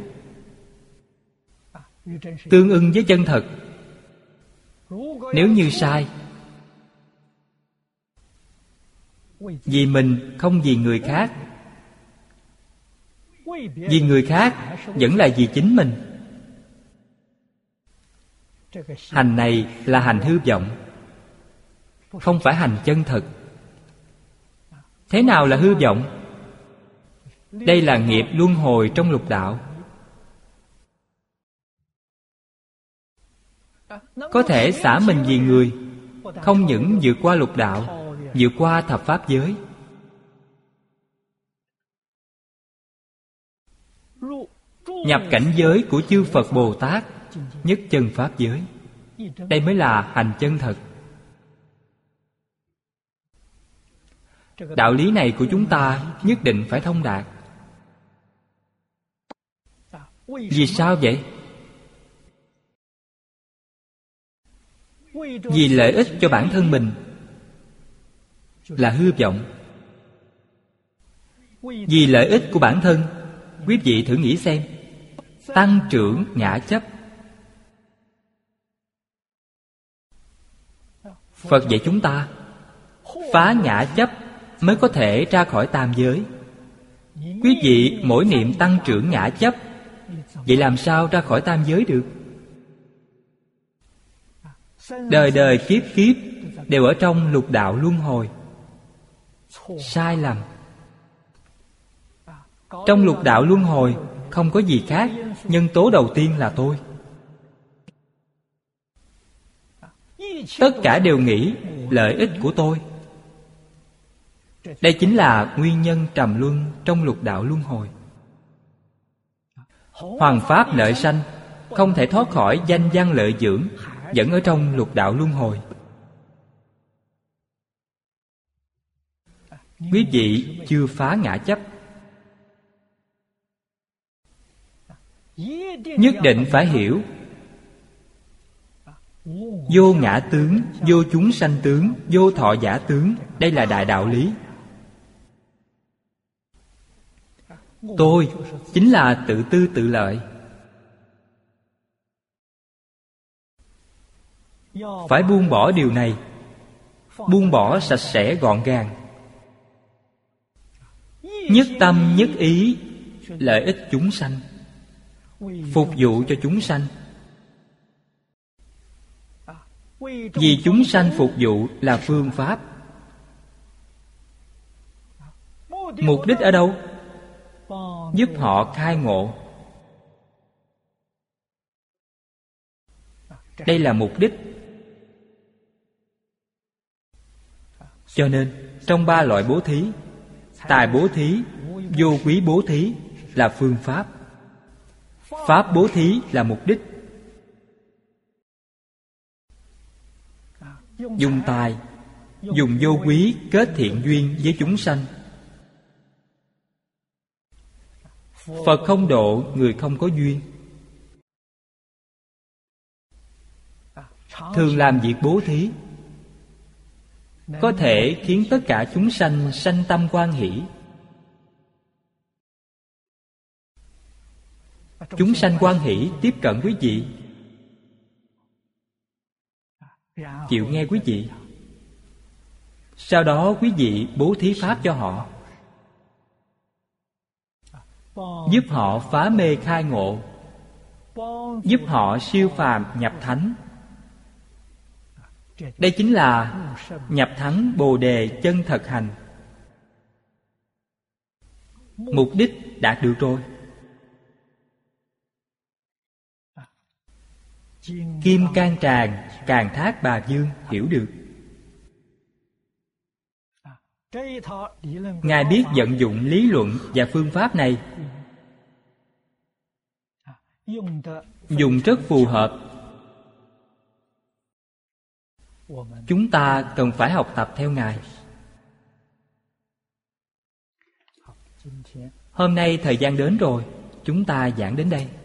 Tương ưng với chân thật. Nếu như sai, vì mình không vì người khác. Vì người khác vẫn là vì chính mình. Hành này là hành hư vọng, không phải hành chân thật. Thế nào là hư vọng? Đây là nghiệp luân hồi trong lục đạo. Có thể xả mình vì người, không những vượt qua lục đạo, vượt qua thập pháp giới. Nhập cảnh giới của chư Phật Bồ Tát, nhất chân pháp giới. Đây mới là hành chân thật. Đạo lý này của chúng ta nhất định phải thông đạt. Vì sao vậy? Vì lợi ích cho bản thân mình là hư vọng. Vì lợi ích của bản thân, quý vị thử nghĩ xem, tăng trưởng ngã chấp. Phật dạy chúng ta phá ngã chấp mới có thể ra khỏi tam giới. Quý vị mỗi niệm tăng trưởng ngã chấp, vậy làm sao ra khỏi tam giới được? đời đời kiếp kiếp đều ở trong lục đạo luân hồi. Sai lầm. Trong lục đạo luân hồi không có gì khác, nhân tố đầu tiên là tôi. Tất cả đều nghĩ lợi ích của tôi. Đây chính là nguyên nhân trầm luân trong lục đạo luân hồi. Hoằng pháp lợi sanh, không thể thoát khỏi danh văn lợi dưỡng, vẫn ở trong lục đạo luân hồi. Quý vị chưa phá ngã chấp, nhất định phải hiểu vô ngã tướng, vô chúng sanh tướng, vô thọ giả tướng. Đây là đại đạo lý. Tôi chính là tự tư tự lợi. Phải buông bỏ điều này, buông bỏ sạch sẽ gọn gàng. Nhất tâm nhất ý lợi ích chúng sanh, phục vụ cho chúng sanh. Vì chúng sanh phục vụ là phương pháp. Mục đích ở đâu? Giúp họ khai ngộ. Đây là mục đích. Cho nên trong ba loại bố thí, tài bố thí, vô quý bố thí là phương pháp. Pháp bố thí là mục đích. Dùng tài, dùng vô quý kết thiện duyên với chúng sanh. Phật không độ người không có duyên. Thường làm việc bố thí có thể khiến tất cả chúng sanh sanh tâm hoan hỷ. Chúng sanh hoan hỷ tiếp cận quý vị, chịu nghe quý vị. Sau đó quý vị bố thí pháp cho họ, giúp họ phá mê khai ngộ, giúp họ siêu phàm nhập thánh. Đây chính là nhập thắng Bồ Đề chân thật hành. Mục đích đạt được rồi. Kim Cang Tràng Càng Thác Bà Dương hiểu được. Ngài biết vận dụng lý luận và phương pháp này, dùng rất phù hợp. Chúng ta cần phải học tập theo Ngài. Hôm nay thời gian đến rồi, chúng ta giảng đến đây.